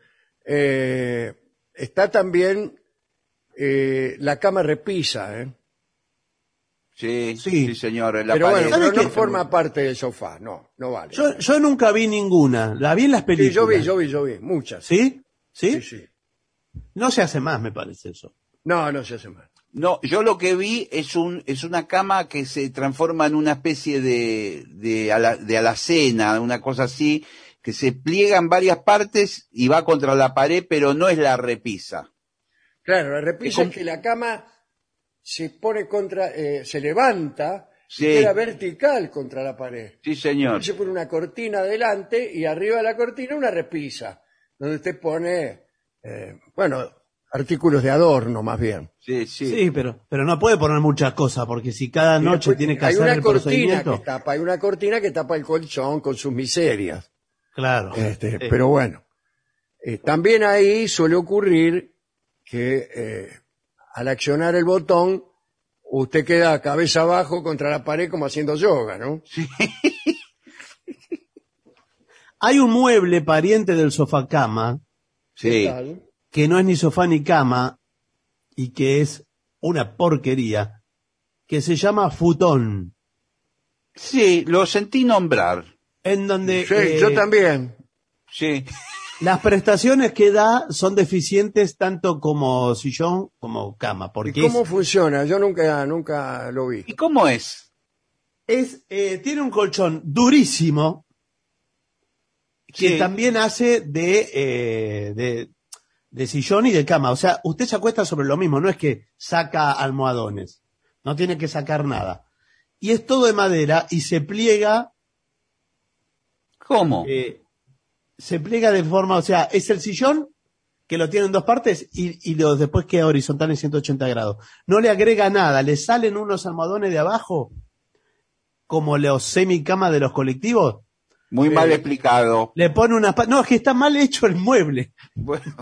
está también la cama repisa, ¿eh? Sí, Sí. sí, señor. En la Pero bueno, pared. ¿sabe pero no qué? forma parte del sofá, no vale. Yo nunca vi ninguna. La vi en las Sí, películas. yo vi, muchas. ¿Sí? ¿Sí? Sí, sí. No se hace más, me parece eso. No se hace mal. No, yo lo que vi es una cama que se transforma en una especie de alacena, una cosa así, que se pliega en varias partes y va contra la pared, pero no es la repisa. Claro, la repisa Es es que la cama se pone se levanta Sí. y queda vertical contra la pared. Sí, señor. Se pone una cortina adelante y arriba de la cortina una repisa, donde usted pone, bueno, artículos de adorno, más bien. Sí, sí. Sí, pero no puede poner muchas cosas, porque si cada Y noche después tiene que hay hacer una el cortina procedimiento. que tapa, hay una cortina que tapa el colchón con sus miserias. Claro. Pero bueno, también ahí suele ocurrir que al accionar el botón, usted queda cabeza abajo contra la pared como haciendo yoga, ¿no? Hay un mueble pariente del sofá cama, Sí. Tal. que no es ni sofá ni cama, y que es una porquería, que se llama futón, Sí, lo sentí nombrar. en donde Sí, yo también. Sí. las prestaciones que da son deficientes tanto como sillón como cama, ¿Y porque cómo funciona? Yo nunca lo vi. ¿Y cómo es? tiene un colchón durísimo que Sí. también hace de sillón y de cama. O sea, usted se acuesta sobre lo mismo, no es que saca almohadones, no tiene que sacar nada. Y es todo de madera y se pliega, ¿Cómo? se pliega de forma, o sea, es el sillón que lo tiene en dos partes y después queda horizontal en 180 grados. No le agrega nada, le salen unos almohadones de abajo, como los semicama de los colectivos, Muy mal explicado. le pone unas... No, es que está mal hecho el mueble. Bueno,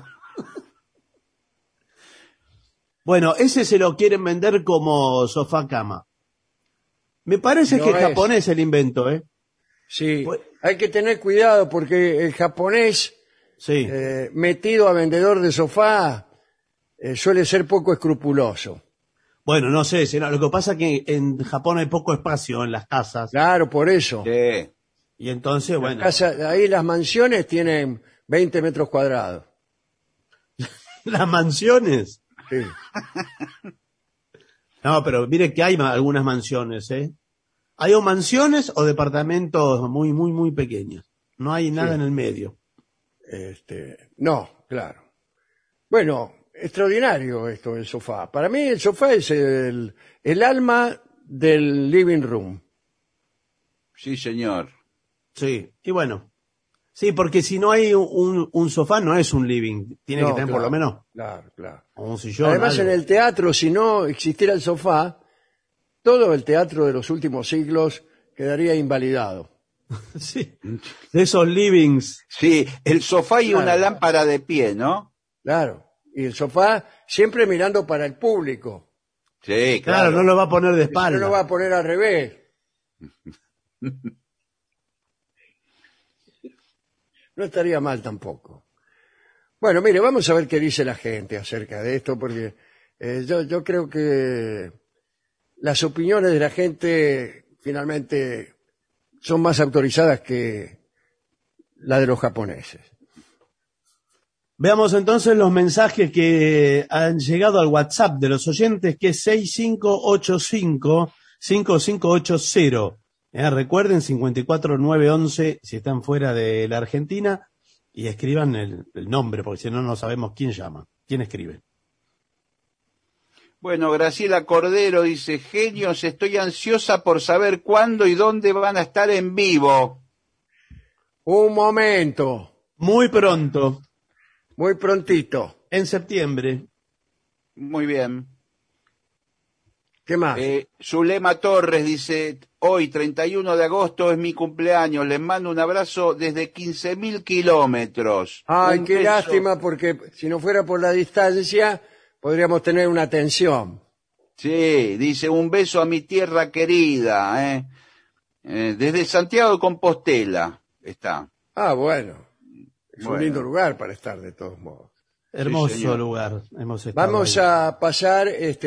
Bueno, ese se lo quieren vender como sofá cama. Me parece No que es es. japonés el invento, ¿eh? Sí, Pues- hay que tener cuidado porque el japonés Sí. metido a vendedor de sofá suele ser poco escrupuloso. Bueno, no sé, lo que pasa es que en Japón hay poco espacio en las casas. Claro, por eso. sí. Y entonces, bueno, Ahí las mansiones tienen 20 metros cuadrados. las mansiones. Sí. No, pero mire que hay algunas mansiones, ¿eh? Hay o mansiones o departamentos muy, muy, muy pequeños. No hay nada en el medio. No, claro. Bueno, extraordinario esto del sofá. Para mí el sofá es el alma del living room. Sí, señor. Sí, y bueno. Sí, porque si no hay un sofá, no es un living. Tiene que No, tener por claro, lo menos Claro, claro. un sillón. Además, algo. en el teatro, si no existiera el sofá, todo el teatro de los últimos siglos quedaría invalidado. Sí, de esos livings. Sí, el sofá y Claro. una lámpara de pie, ¿no? Claro. Y el sofá siempre mirando para el público. Sí, Claro, claro. no lo va a poner de Si no espalda. lo va a poner al revés. No estaría mal tampoco. Bueno, mire, vamos a ver qué dice la gente acerca de esto, porque yo creo que las opiniones de la gente finalmente son más autorizadas que la de los japoneses. Veamos entonces los mensajes que han llegado al WhatsApp de los oyentes, que es 6585-5580. Recuerden, 54911 si están fuera de la Argentina, y escriban el nombre, porque si no, no sabemos quién llama, quién escribe. Bueno, Graciela Cordero dice, genios, estoy ansiosa por saber cuándo y dónde van a estar en vivo. Un momento, Muy pronto, muy prontito. en septiembre. Muy bien. ¿Qué más? Zulema Torres dice, hoy 31 de agosto es mi cumpleaños, les mando un abrazo desde 15.000 kilómetros. Ay, Un qué beso. lástima, porque si no fuera por la distancia, podríamos tener una tensión. Sí, dice, un beso a mi tierra querida, desde Santiago de Compostela está. Ah, bueno. Es un Bueno. lindo lugar para estar, de todos modos. Hermoso señor. lugar. Hemos estado Vamos ahí. a pasar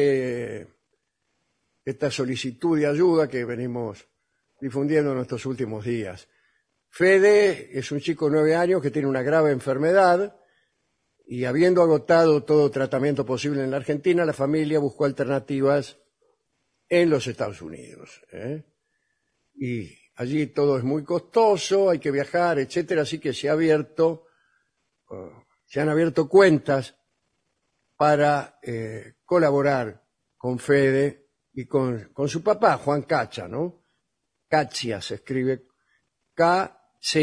esta solicitud de ayuda que venimos difundiendo en estos últimos días. Fede es un chico de 9 años que tiene una grave enfermedad y habiendo agotado todo tratamiento posible en la Argentina, la familia buscó alternativas en los Estados Unidos. Y allí todo es muy costoso, hay que viajar, etcétera, así que se han abierto cuentas para colaborar con Fede y con su papá, Juan Cacha, ¿no? Cachia se escribe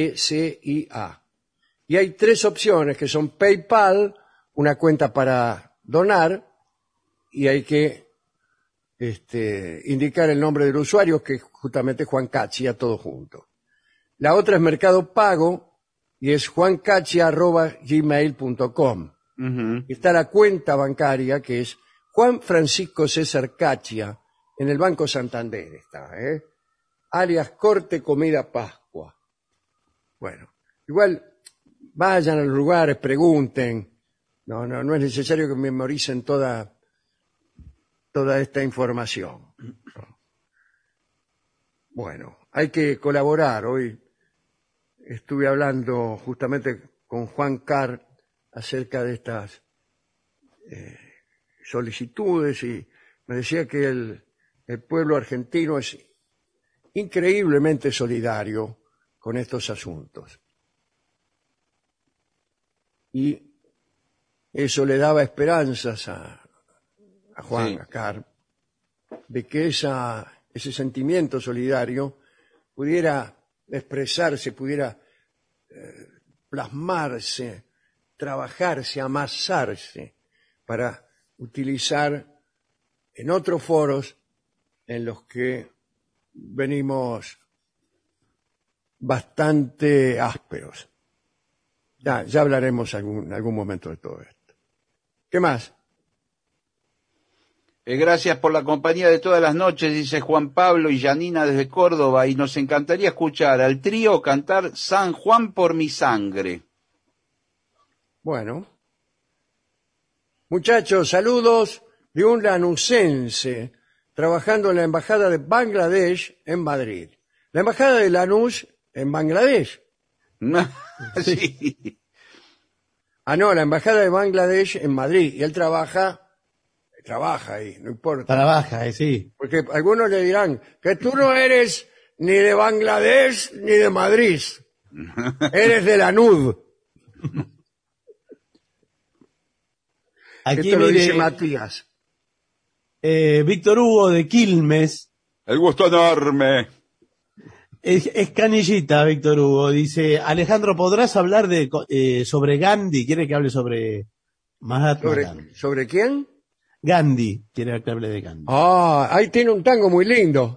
Kccia. Y hay 3 opciones que son PayPal, una cuenta para donar y hay que indicar el nombre del usuario, que es justamente Juan Cachia, todo junto. La otra es Mercado Pago y es juancachia@gmail.com. Y está la cuenta bancaria, que es Juan Francisco César Cachia, en el Banco Santander está, alias Corte Comida Pascua. Bueno, igual vayan a los lugares, pregunten. No es necesario que memoricen toda esta información. Bueno, hay que colaborar. Hoy estuve hablando justamente con Juan Carr acerca de estas solicitudes y me decía que el pueblo argentino es increíblemente solidario con estos asuntos. Y eso le daba esperanzas a Juan, Sí. a Carr, de que ese sentimiento solidario pudiera expresarse, pudiera plasmarse, trabajarse, amasarse, para utilizar en otros foros en los que venimos bastante ásperos. Ya hablaremos en algún momento de todo esto. ¿Qué más? Gracias por la compañía de todas las noches, dice Juan Pablo y Janina desde Córdoba, y nos encantaría escuchar al trío cantar San Juan por mi sangre. Bueno. Muchachos, saludos de un lanusense trabajando en la Embajada de Bangladesh en Madrid. La Embajada de Lanús en Bangladesh. Sí. No, la Embajada de Bangladesh en Madrid. Y él trabaja ahí, no importa. Trabaja, sí. Porque algunos le dirán que tú no eres ni de Bangladesh ni de Madrid. Eres de Lanud. Aquí Esto lo dice mire, Matías. Víctor Hugo de Quilmes. El gusto enorme. Es canillita, Víctor Hugo. Dice, Alejandro, ¿podrás hablar sobre Gandhi? ¿Quiere que hable sobre Mahatma Gandhi? ¿Sobre quién? Gandhi, quiere que hable de Gandhi. Ahí tiene un tango muy lindo.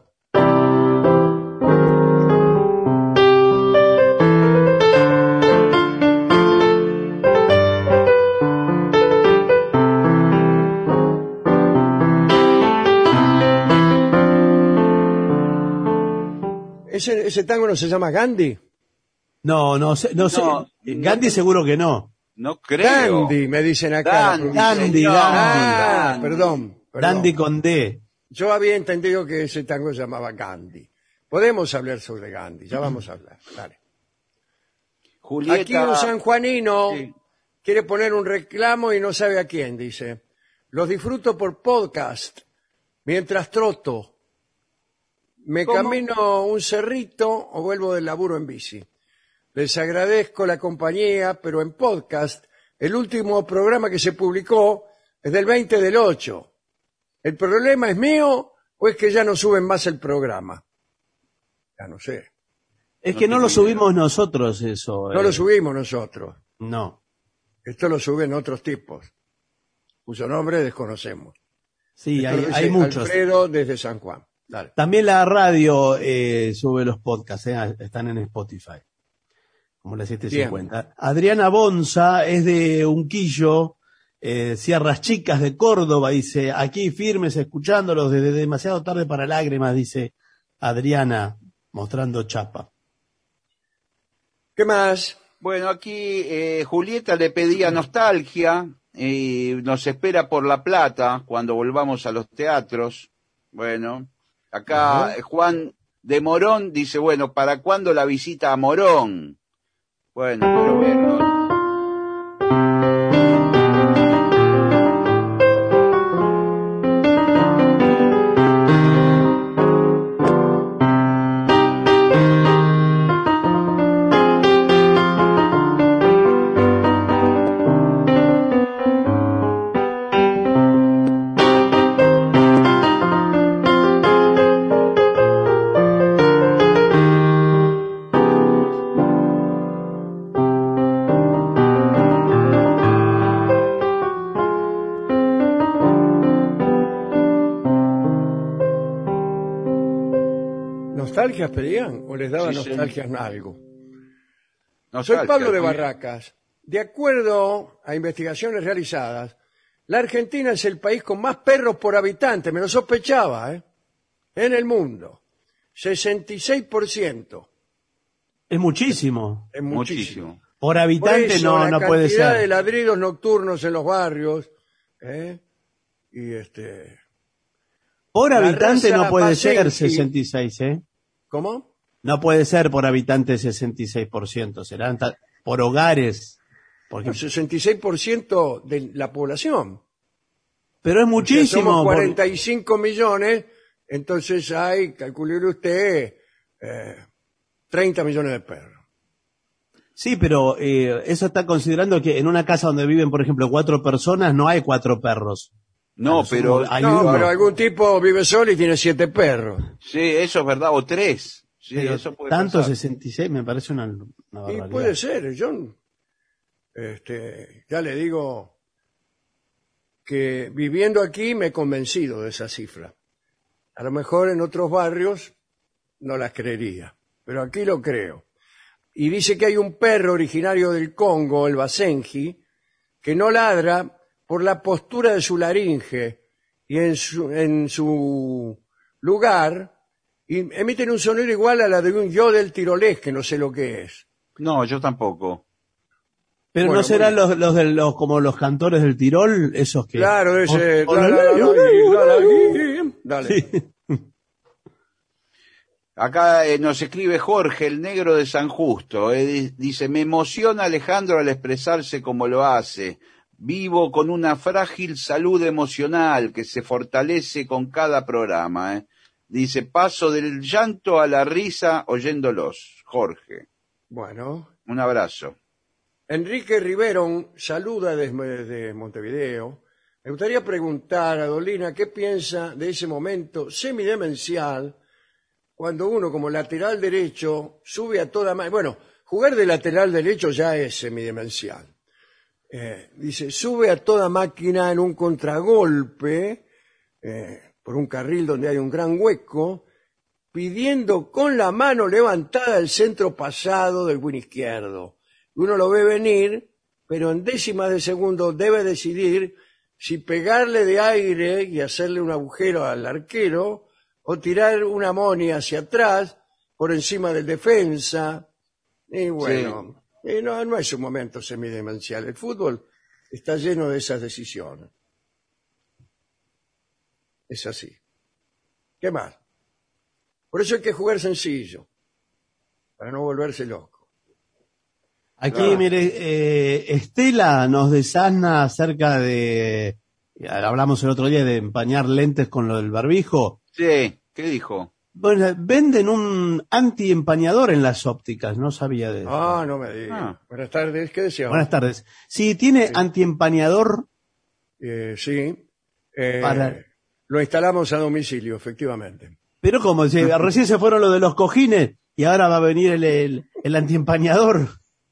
¿Ese tango no se llama Gandhi? No sé. Gandhi seguro que no. No creo. Gandhi, me dicen acá. Gandhi. Perdón. Gandhi con D. Yo había entendido que ese tango se llamaba Gandhi. Podemos hablar sobre Gandhi, ya vamos a hablar. Dale. Julieta. Aquí un sanjuanino Sí. quiere poner un reclamo y no sabe a quién, dice. Los disfruto por podcast mientras troto. Me ¿Cómo? camino un cerrito o vuelvo del laburo en bici. Les agradezco la compañía, pero en podcast, el último programa que se publicó es del 20/8. ¿El problema es mío o es que ya no suben más el programa? Ya no sé. Es que no lo subimos nosotros eso. No lo subimos nosotros. No. Esto lo suben otros tipos, cuyo nombre desconocemos. Sí, Esto lo dice hay muchos. Alfredo desde San Juan. Dale. También la radio sube los podcasts, están en Spotify, como la 750. Adriana Bonza es de Unquillo, Sierras Chicas de Córdoba, dice, aquí firmes escuchándolos desde demasiado tarde para lágrimas, dice Adriana, mostrando chapa. ¿Qué más? Bueno, aquí Julieta le pedía nostalgia y nos espera por La Plata cuando volvamos a los teatros. Bueno, acá Juan de Morón dice, bueno, ¿para cuándo la visita a Morón? Bueno, pero bueno. ¿Nostalgias pedían o les daba Sí, sí. nostalgias algo? No, Soy salta, Pablo de sí. Barracas. De acuerdo a investigaciones realizadas, la Argentina es el país con más perros por habitante, me lo sospechaba, en el mundo. 66%. Es muchísimo. Es muchísimo. Por Por habitante eso, la no puede cantidad de ser. ladridos nocturnos en los barrios, y Por la habitante raza no puede ser Basenji. 66, ¿Cómo? No puede ser por habitante 66%. Serán por hogares. Porque, El 66% de la población. pero es O sea, muchísimo. somos 45 millones, entonces hay, calcule usted, 30 millones de perros. Sí, pero eso está considerando que en una casa donde viven, por ejemplo, 4 personas, no hay 4 perros. No, pero... Hay No, uno. pero algún tipo vive solo y tiene 7 perros. Sí, eso es verdad, o 3. Sí, Pero eso puede tanto pasar. 66 me parece una Y barbaridad. puede ser, yo ya le digo que viviendo aquí me he convencido de esa cifra. A lo mejor en otros barrios no las creería, pero aquí lo creo. Y dice que hay un perro originario del Congo, el Basenji, que no ladra por la postura de su laringe y en su lugar y emiten un sonido igual a la de un yodel tirolés, que no sé lo que es. No, yo tampoco. Pero Bueno, no serán muy los como los cantores del Tirol, esos que... Claro, ese... Dale. Sí. Acá nos escribe Jorge, el negro de San Justo. Dice, me emociona Alejandro al expresarse como lo hace. Vivo con una frágil salud emocional que se fortalece con cada programa. Dice, paso del llanto a la risa oyéndolos. Jorge, Bueno, un abrazo. Enrique Rivero saluda desde Montevideo. Me gustaría preguntar a Dolina qué piensa de ese momento semidemencial cuando uno como lateral derecho sube a toda máquina. Bueno, jugar de lateral derecho ya es semidemencial. Dice, sube a toda máquina en un contragolpe por un carril donde hay un gran hueco, pidiendo con la mano levantada el centro pasado del buen izquierdo. Uno lo ve venir, pero en décimas de segundo debe decidir si pegarle de aire y hacerle un agujero al arquero o tirar una moni hacia atrás por encima del defensa. Y bueno, no es un momento semidemencial. El fútbol está lleno de esas decisiones. Es así. ¿Qué más? Por eso hay que jugar sencillo, para no volverse loco. Aquí, Claro. mire, Estela nos desasna acerca de... Hablamos el otro día de empañar lentes con lo del barbijo. Sí, ¿qué dijo? Bueno, venden un antiempañador en las ópticas, no sabía de eso. Ah, no me digas. Ah. Buenas tardes, ¿qué deseaba? Buenas tardes. Sí, tiene antiempañador Sí. Para- Lo instalamos a domicilio, efectivamente. pero como si recién se fueron lo de los cojines y ahora va a venir el antiempañador.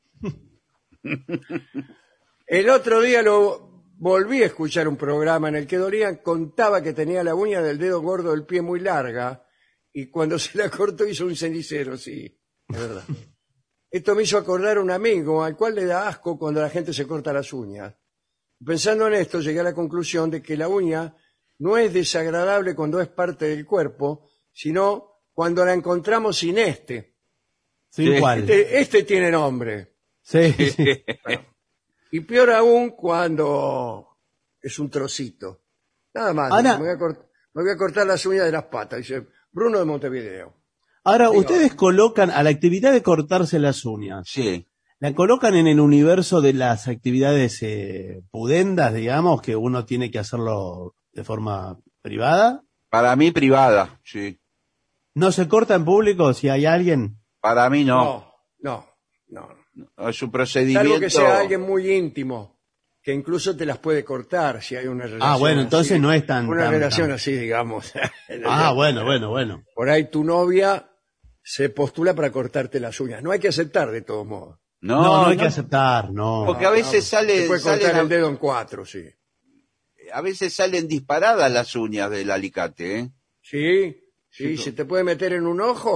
El otro día volví a escuchar un programa en el que Dorian contaba que tenía la uña del dedo gordo del pie muy larga y cuando se la cortó hizo un cenicero, sí, es verdad. Esto me hizo acordar a un amigo al cual le da asco cuando la gente se corta las uñas. Pensando en esto, llegué a la conclusión de que la uña no es desagradable cuando es parte del cuerpo, sino cuando la encontramos sin este. ¿Sin Sí. cuál? Este tiene nombre. Sí, sí. Y peor aún cuando es un trocito. Nada más. Ahora- me voy a cortar las uñas de las patas, dice Bruno de Montevideo. Ahora, Digo- ustedes colocan a la actividad de cortarse las uñas, Sí. ¿la colocan en el universo de las actividades pudendas, digamos, que uno tiene que hacerlo de forma privada? Para mí privada, sí. ¿No se corta en público si hay alguien? Para mí no. No. Es un Salvo procedimiento... que sea alguien muy íntimo, que incluso te las puede cortar si hay una relación. Bueno, entonces así. no es tan... Una tan- relación tan- así, digamos. Bueno. Por ahí tu novia se postula para cortarte las uñas. No hay que aceptar de todos modos. No hay que aceptar, no. Porque a veces Te salen, puede cortar salen el dedo en 4, sí. a veces salen disparadas las uñas del alicate, ¿eh? Sí, Sí, se te puede meter en un ojo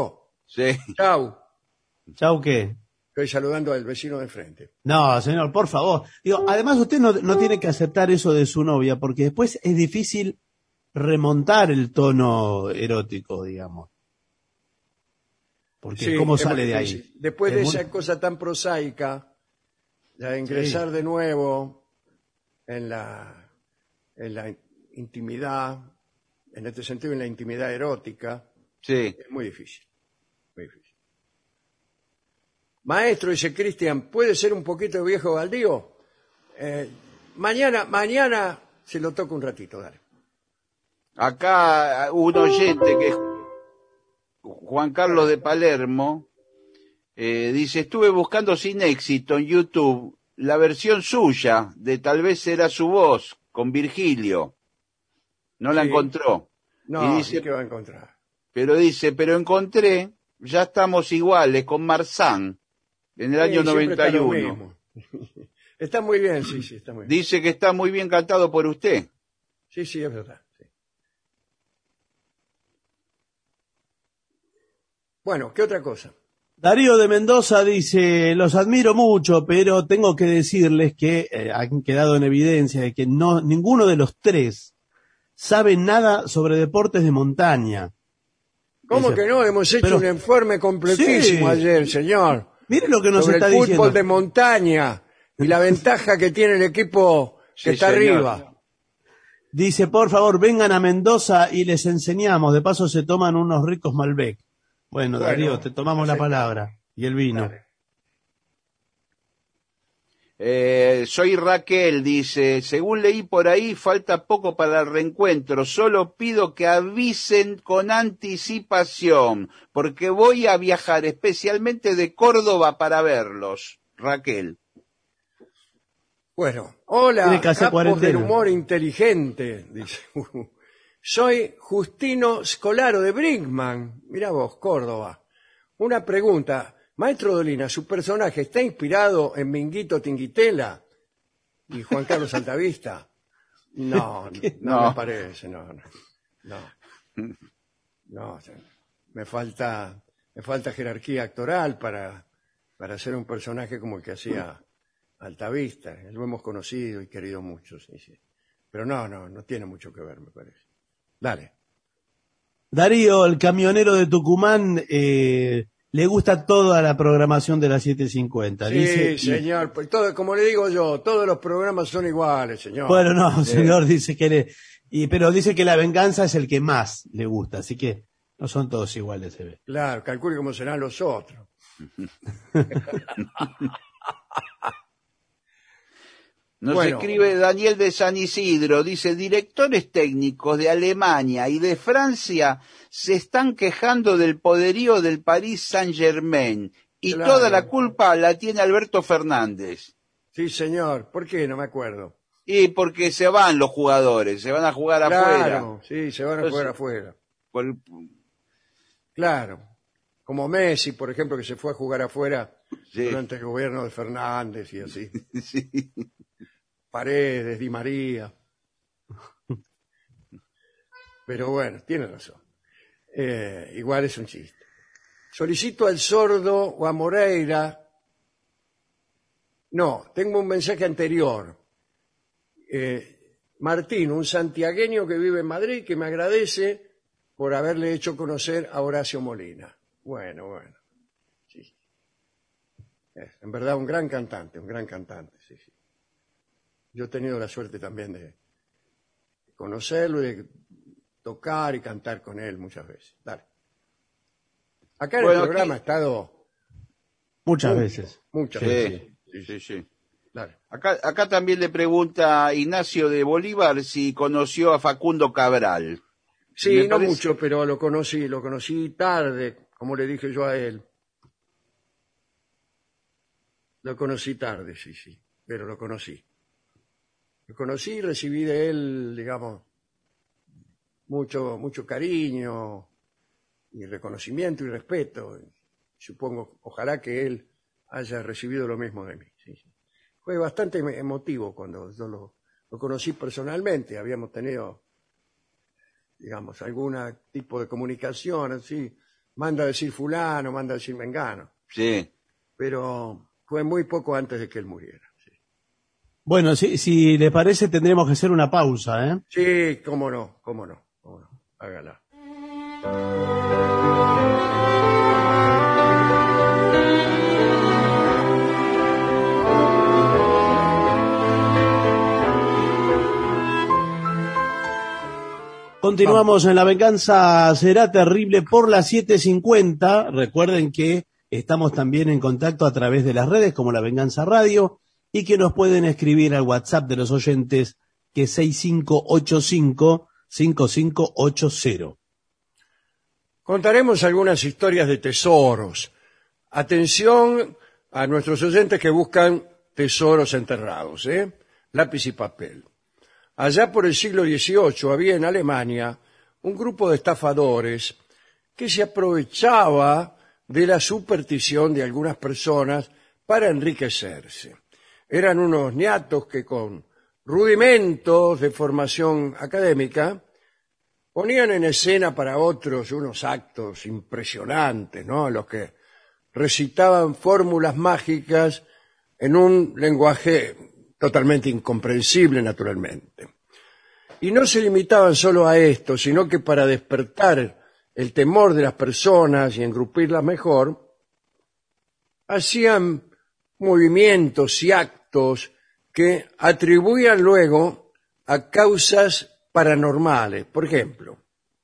Sí. Chau. Chau, ¿qué? Estoy saludando al vecino de enfrente. No, señor, por favor. Digo, además usted no tiene que aceptar eso de su novia, porque después es difícil remontar el tono erótico, digamos. Porque Sí, ¿cómo es sale muy de ahí? difícil. Después de Es muy- esa cosa tan prosaica, de ingresar de nuevo en la intimidad, en este sentido en la intimidad erótica, Sí. es muy difícil. Muy difícil. Maestro, dice Cristian, ¿puede ser un poquito de viejo baldío? Mañana se lo toca un ratito, dale. Acá un oyente que es Juan Carlos de Palermo dice, estuve buscando sin éxito en YouTube la versión suya de Tal vez será su voz con Virgilio. No la Sí. encontró. No, Y dice, ¿qué va a encontrar? pero encontré, ya estamos iguales con Marzán en el año Siempre está lo 91. mismo. Está muy bien, sí, está muy bien. Dice que está muy bien cantado por usted. Sí, es verdad. Sí. Bueno, ¿qué otra cosa? Darío de Mendoza dice, los admiro mucho, pero tengo que decirles que han quedado en evidencia de que ninguno de los tres sabe nada sobre deportes de montaña. ¿Cómo Dice, que no? Hemos hecho pero- un informe completísimo Sí. ayer, señor. Mire lo que nos Sobre está el fútbol diciendo. de montaña y la ventaja que tiene el equipo que Sí, está señor. arriba. Dice, por favor, vengan a Mendoza y les enseñamos. De paso se toman unos ricos Malbec. Bueno, Darío, te tomamos la aceptamos. palabra. Y el vino. Dale. Soy Raquel, dice, según leí por ahí, falta poco para el reencuentro, solo pido que avisen con anticipación, porque voy a viajar especialmente de Córdoba para verlos. Raquel. Bueno, Tiene hola, que hacer capos del cuarentena. humor inteligente, dice. Soy Justino Scolaro de Brinkman. Mirá vos, Córdoba. Una pregunta. Maestro Dolina, ¿su personaje está inspirado en Minguito Tinguitela y Juan Carlos Altavista? No No. me parece, no. No, me falta jerarquía actoral para hacer un personaje como el que hacía Altavista. Lo hemos conocido y querido mucho, sí. Pero no tiene mucho que ver, me parece. Dale. Darío, el camionero de Tucumán, le gusta toda la programación de las 7:50. Sí, Dice, señor, pues como le digo yo, todos los programas son iguales, señor. Bueno, no, señor, dice que pero dice que La Venganza es el que más le gusta, así que no son todos iguales, se ve. Claro, calcule cómo serán los otros. Nos Bueno. escribe Daniel de San Isidro, dice, directores técnicos de Alemania y de Francia se están quejando del poderío del Paris Saint-Germain y Claro. toda la culpa la tiene Alberto Fernández. Sí, señor. ¿Por qué? No me acuerdo. Y porque se van los jugadores, se van a jugar afuera. Claro, sí, se van a jugar afuera. Por- Claro. Como Messi, por ejemplo, que se fue a jugar afuera Sí. durante el gobierno de Fernández y así. sí. Paredes, Di María. Pero bueno, tiene razón. Igual es un chiste. Solicito al sordo o a Moreira. No, tengo un mensaje anterior. Martín, un santiagueño que vive en Madrid, que me agradece por haberle hecho conocer a Horacio Molina. Bueno. Sí. En verdad, un gran cantante, sí. Yo he tenido la suerte también de conocerlo y de tocar y cantar con él muchas veces. Dale. Acá en Bueno, el programa aquí- ha estado Muchas veces. muchas veces. Sí. Dale. Acá también le pregunta Ignacio de Bolívar si conoció a Facundo Cabral. Sí, Me no parece- mucho, pero lo conocí tarde, como le dije yo a él. Lo conocí tarde, sí, pero lo conocí. Lo conocí y recibí de él, digamos, mucho cariño y reconocimiento y respeto. Supongo, ojalá que él haya recibido lo mismo de mí. Sí. Fue bastante emotivo cuando yo lo conocí personalmente. Habíamos tenido, digamos, algún tipo de comunicación así manda a decir fulano, manda a decir mengano. Sí. Pero fue muy poco antes de que él muriera. Sí, Bueno, si le parece tendremos que hacer una pausa, ¿eh? sí, cómo no, cómo no, cómo no. Hágala. Continuamos en La Venganza Será Terrible por las 7:50. Recuerden que estamos también en contacto a través de las redes como La Venganza Radio y que nos pueden escribir al WhatsApp de los oyentes que es 6585-5580. Contaremos algunas historias de tesoros. Atención a nuestros oyentes que buscan tesoros enterrados, lápiz y papel. Allá por el siglo XVIII había en Alemania un grupo de estafadores que se aprovechaba de la superstición de algunas personas para enriquecerse. Eran unos niatos que con rudimentos de formación académica ponían en escena para otros unos actos impresionantes, ¿no? Los que recitaban fórmulas mágicas en un lenguaje totalmente incomprensible, naturalmente. Y no se limitaban solo a esto, sino que para despertar el temor de las personas y engrupirlas mejor, hacían movimientos y actos que atribuían luego a causas paranormales. Por ejemplo,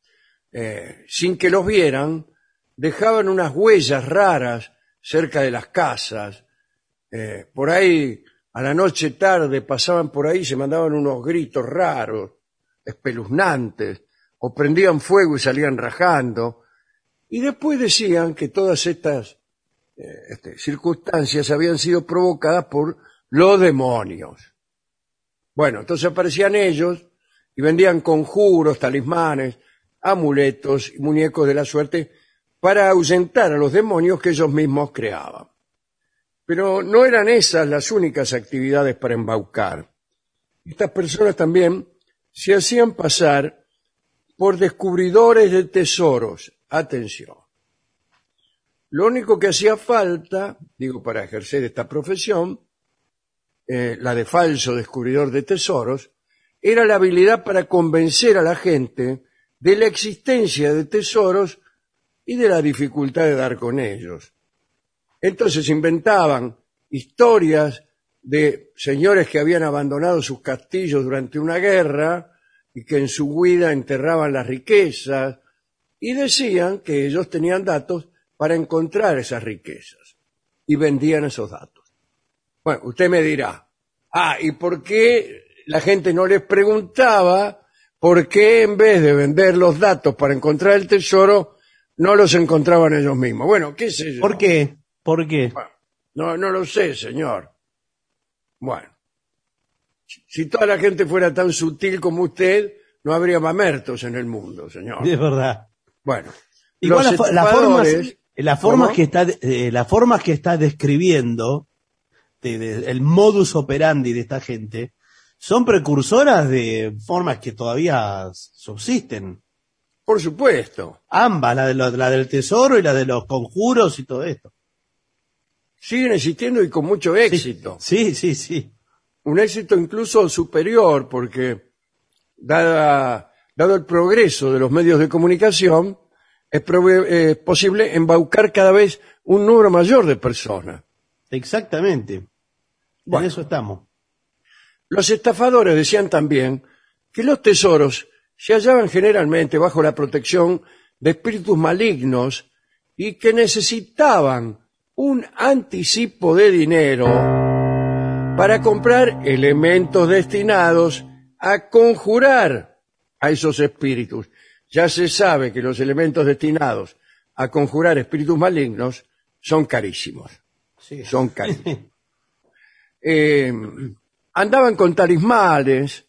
sin que los vieran, dejaban unas huellas raras cerca de las casas. Por ahí, a la noche tarde, pasaban por ahí y se mandaban unos gritos raros, espeluznantes, o prendían fuego y salían rajando. Y después decían que todas estas circunstancias habían sido provocadas por los demonios. Bueno, entonces aparecían ellos y vendían conjuros, talismanes, amuletos y muñecos de la suerte para ahuyentar a los demonios que ellos mismos creaban. Pero no eran esas las únicas actividades para embaucar. Estas personas también se hacían pasar por descubridores de tesoros. Atención. Lo único que hacía falta, digo, para ejercer esta profesión, la de falso descubridor de tesoros, era la habilidad para convencer a la gente de la existencia de tesoros y de la dificultad de dar con ellos. Entonces inventaban historias de señores que habían abandonado sus castillos durante una guerra y que en su huida enterraban las riquezas y decían que ellos tenían datos para encontrar esas riquezas y vendían esos datos. Bueno, usted me dirá, ¿y por qué la gente no les preguntaba por qué en vez de vender los datos para encontrar el tesoro no los encontraban ellos mismos? Bueno, qué sé yo. ¿Por qué? ¿Por qué? Bueno, no lo sé, señor. Bueno, si toda la gente fuera tan sutil como usted, no habría mamertos en el mundo, señor. Es verdad. Bueno, igual los estafadores... las formas que está describiendo el modus operandi de esta gente son precursoras de formas que todavía subsisten. Por supuesto. Ambas, la del tesoro y la de los conjuros y todo esto. Siguen existiendo y con mucho éxito. Sí. Un éxito incluso superior, porque dado el progreso de los medios de comunicación, es posible embaucar cada vez un número mayor de personas. Exactamente. Bueno. En eso estamos. Los estafadores decían también que los tesoros se hallaban generalmente bajo la protección de espíritus malignos y que necesitaban un anticipo de dinero para comprar elementos destinados a conjurar a esos espíritus. Ya se sabe que los elementos destinados a conjurar espíritus malignos son carísimos. Sí. Son carísimos. Andaban con talismanes,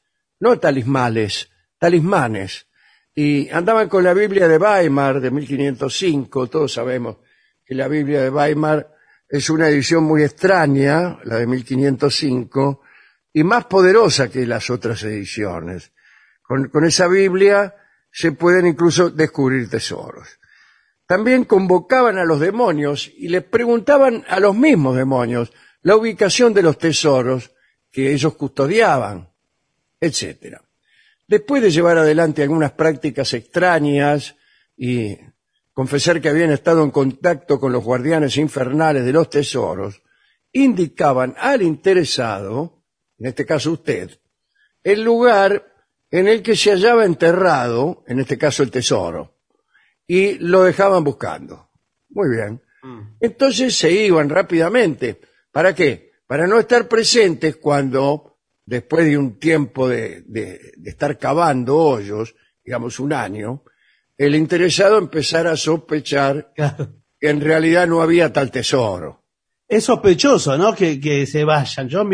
talismanes, y andaban con la Biblia de Weimar de 1505. Todos sabemos que la Biblia de Weimar es una edición muy extraña, la de 1505, y más poderosa que las otras ediciones. Con esa Biblia se pueden incluso descubrir tesoros. También convocaban a los demonios y les preguntaban a los mismos demonios la ubicación de los tesoros que ellos custodiaban, etcétera. Después de llevar adelante algunas prácticas extrañas y confesar que habían estado en contacto con los guardianes infernales de los tesoros, indicaban al interesado, en este caso usted, el lugar en el que se hallaba enterrado, en este caso el tesoro, y lo dejaban buscando. Muy bien. Entonces se iban rápidamente. ¿Para qué? Para no estar presentes cuando, después de un tiempo de estar cavando hoyos, digamos un año, el interesado empezara a sospechar Claro. que en realidad no había tal tesoro. Es sospechoso, ¿no? Que se vayan. Yo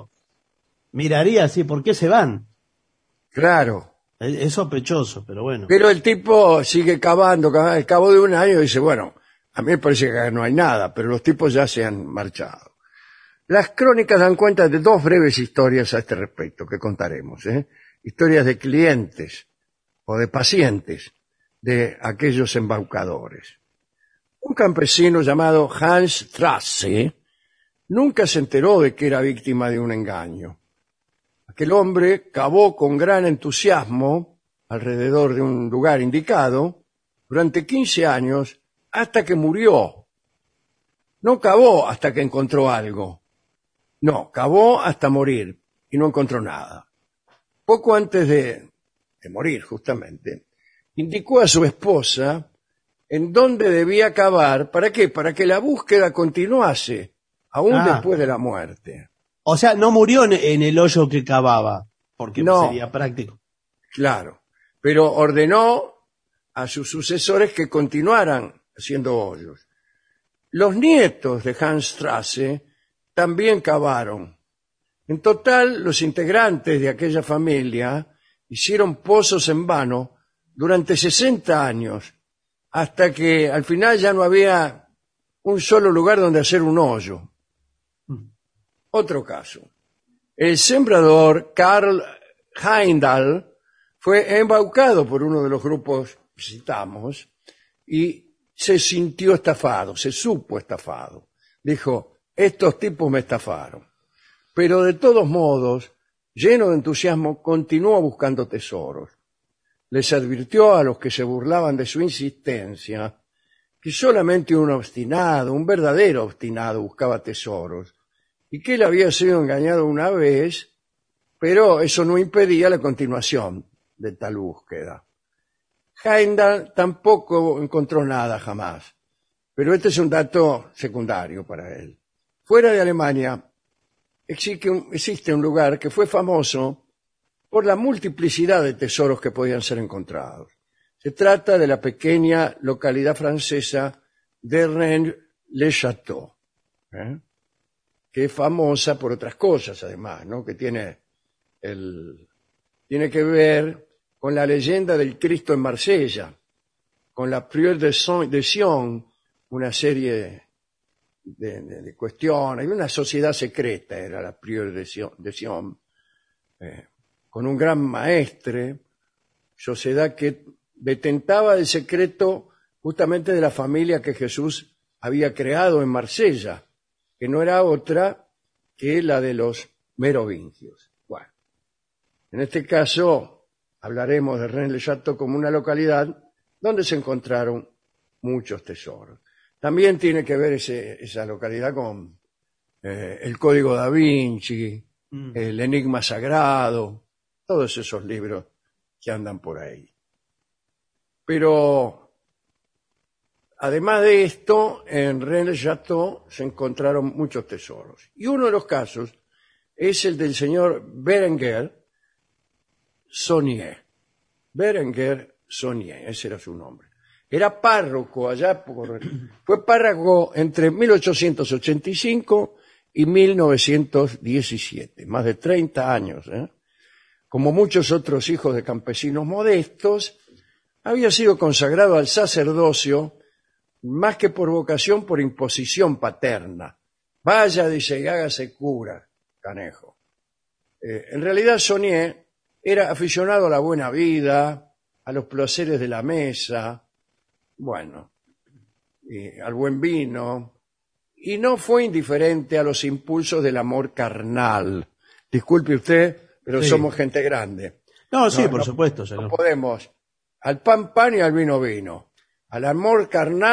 miraría así, ¿por qué se van? Claro. Es sospechoso, pero bueno. Pero el tipo sigue cavando, al cabo de un año dice, bueno, a mí me parece que no hay nada, pero los tipos ya se han marchado. Las crónicas dan cuenta de dos breves historias a este respecto que contaremos, ¿eh? Historias de clientes o de pacientes de aquellos embaucadores. Un campesino llamado Hans Strasse nunca se enteró de que era víctima de un engaño. Aquel hombre cavó con gran entusiasmo alrededor de un lugar indicado durante 15 años hasta que murió. No cavó hasta que encontró algo. No, cavó hasta morir y no encontró nada. Poco antes de morir, justamente, indicó a su esposa en dónde debía cavar. ¿Para qué? Para que la búsqueda continuase, aún después de la muerte. O sea, no murió en el hoyo que cavaba, porque No. sería práctico. Claro, pero ordenó a sus sucesores que continuaran haciendo hoyos. Los nietos de Hans Strasse también cavaron. En total, los integrantes de aquella familia hicieron pozos en vano durante 60 años, hasta que al final ya no había un solo lugar donde hacer un hoyo. Otro caso. El sembrador Karl Heindal fue embaucado por uno de los grupos que citamos y se sintió estafado, se supo estafado. Dijo, estos tipos me estafaron. Pero de todos modos, lleno de entusiasmo, continuó buscando tesoros. Les advirtió a los que se burlaban de su insistencia que solamente un obstinado, un verdadero obstinado buscaba tesoros y que él había sido engañado una vez, pero eso no impedía la continuación de tal búsqueda. Heindal tampoco encontró nada jamás, pero este es un dato secundario para él. Fuera de Alemania existe un lugar que fue famoso por la multiplicidad de tesoros que podían ser encontrados. Se trata de la pequeña localidad francesa de Rennes-le-Château, que es famosa por otras cosas, además, ¿no? Que tiene que ver con la leyenda del Cristo en Marsella, con la Prière de Sion, una serie de cuestiones, una sociedad secreta era la Prière de Sion, con un gran maestre, sociedad que detentaba el secreto justamente de la familia que Jesús había creado en Marsella, que no era otra que la de los merovingios. Bueno, en este caso hablaremos de Rennes-le-Château como una localidad donde se encontraron muchos tesoros. También tiene que ver esa localidad con el Código da Vinci, el Enigma Sagrado, todos esos libros que andan por ahí. Pero además de esto, en Rennes-le-Château se encontraron muchos tesoros. Y uno de los casos es el del señor Berenguer Saunier. Berenguer Saunier, ese era su nombre. Era párroco fue párroco entre 1885 y 1917, más de 30 años. Como muchos otros hijos de campesinos modestos, había sido consagrado al sacerdocio más que por vocación, por imposición paterna. Vaya, dice, y hágase cura, canejo. En realidad, Saunier era aficionado a la buena vida, a los placeres de la mesa. Bueno, y al buen vino, y no fue indiferente a los impulsos del amor carnal. Disculpe usted, pero Sí. somos gente grande. No, sí, por no, supuesto, No señor. podemos al pan pan y al vino vino. Al amor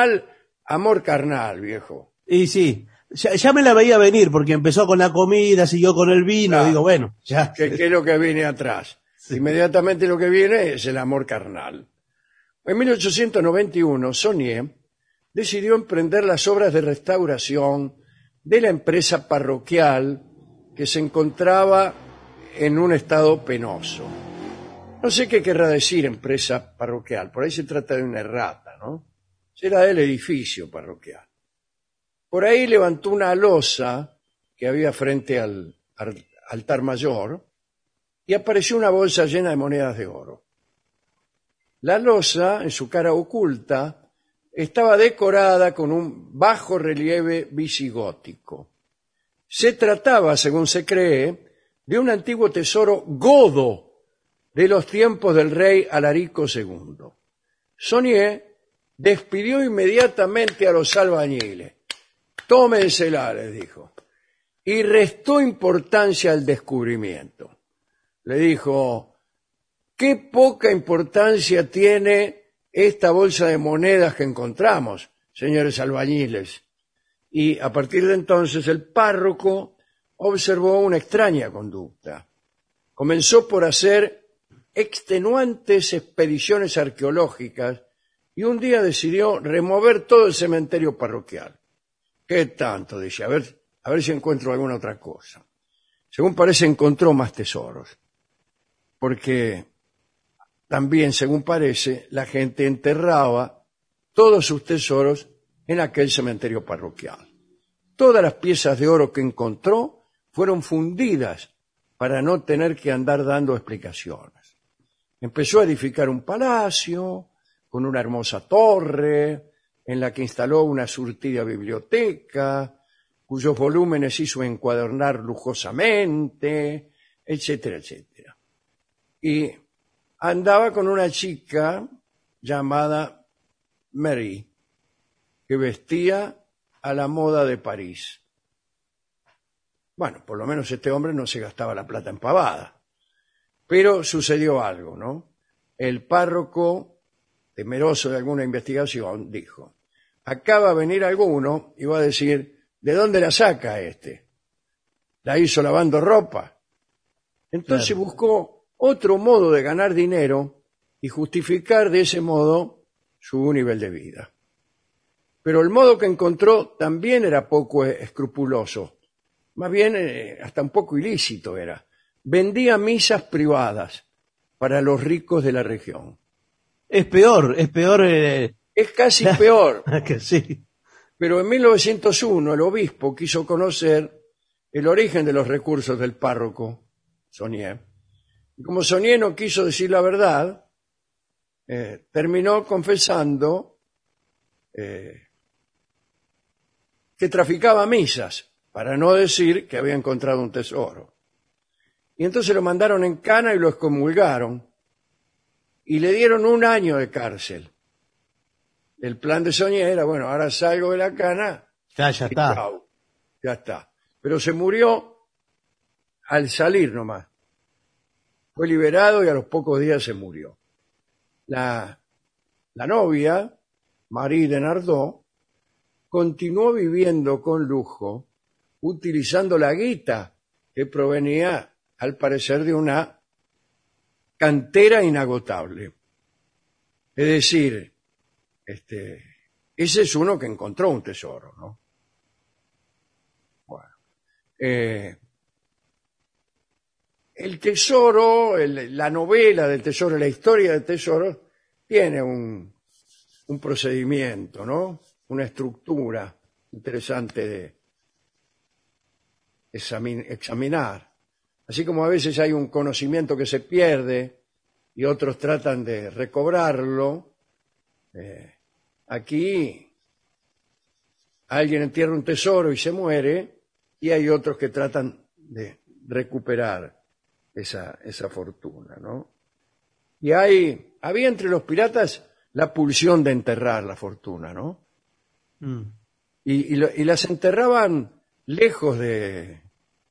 carnal, viejo. Y sí, ya me la veía venir porque empezó con la comida, siguió con el vino, Claro. digo, bueno, ya. ¿Qué es lo que viene atrás? Inmediatamente lo que viene es el amor carnal. En 1891, Saunier decidió emprender las obras de restauración de la empresa parroquial que se encontraba en un estado penoso. No sé qué querrá decir empresa parroquial, por ahí se trata de una errata, ¿no? Será el edificio parroquial. Por ahí levantó una losa que había frente al altar mayor y apareció una bolsa llena de monedas de oro. La losa, en su cara oculta, estaba decorada con un bajo relieve visigótico. Se trataba, según se cree, de un antiguo tesoro godo de los tiempos del rey Alarico II. Saunier despidió inmediatamente a los albañiles. Tómensela, les dijo. Y restó importancia al descubrimiento. Le dijo, qué poca importancia tiene esta bolsa de monedas que encontramos, señores albañiles. Y a partir de entonces el párroco observó una extraña conducta. Comenzó por hacer extenuantes expediciones arqueológicas y un día decidió remover todo el cementerio parroquial. ¿Qué tanto? Dice, a ver si encuentro alguna otra cosa. Según parece, encontró más tesoros. Porque también, según parece, la gente enterraba todos sus tesoros en aquel cementerio parroquial. Todas las piezas de oro que encontró fueron fundidas para no tener que andar dando explicaciones. Empezó a edificar un palacio con una hermosa torre en la que instaló una surtida biblioteca, cuyos volúmenes hizo encuadernar lujosamente, etcétera, etcétera. Y andaba con una chica llamada Mary, que vestía a la moda de París. Bueno, por lo menos este hombre no se gastaba la plata en pavada. Pero sucedió algo, ¿no? El párroco, temeroso de alguna investigación, dijo, acá va a venir alguno y va a decir, ¿de dónde la saca este? ¿La hizo lavando ropa? Entonces Claro. buscó otro modo de ganar dinero y justificar de ese modo su nivel de vida. Pero el modo que encontró también era poco escrupuloso, más bien hasta un poco ilícito era. Vendía misas privadas para los ricos de la región. Es peor. Es casi peor, Que sí. pero en 1901 el obispo quiso conocer el origen de los recursos del párroco Saunier. Y como Saunier no quiso decir la verdad, terminó confesando que traficaba misas, para no decir que había encontrado un tesoro. Y entonces lo mandaron en cana y lo excomulgaron y le dieron 1 año de cárcel. El plan de Saunier era, bueno, ahora salgo de la cana Ya y está. chau, ya está. Pero se murió al salir nomás. Fue liberado y a los pocos días se murió. La novia, Marie de Nardot, continuó viviendo con lujo, utilizando la guita que provenía, al parecer, de una cantera inagotable. Es decir, ese es uno que encontró un tesoro, ¿no? Bueno, el tesoro, la novela del tesoro, la historia del tesoro, tiene un procedimiento, ¿no? Una estructura interesante de examinar. Así como a veces hay un conocimiento que se pierde y otros tratan de recobrarlo, aquí alguien entierra un tesoro y se muere, y hay otros que tratan de recuperar esa fortuna, ¿no? Y había entre los piratas la pulsión de enterrar la fortuna, ¿no? Mm. y las enterraban lejos de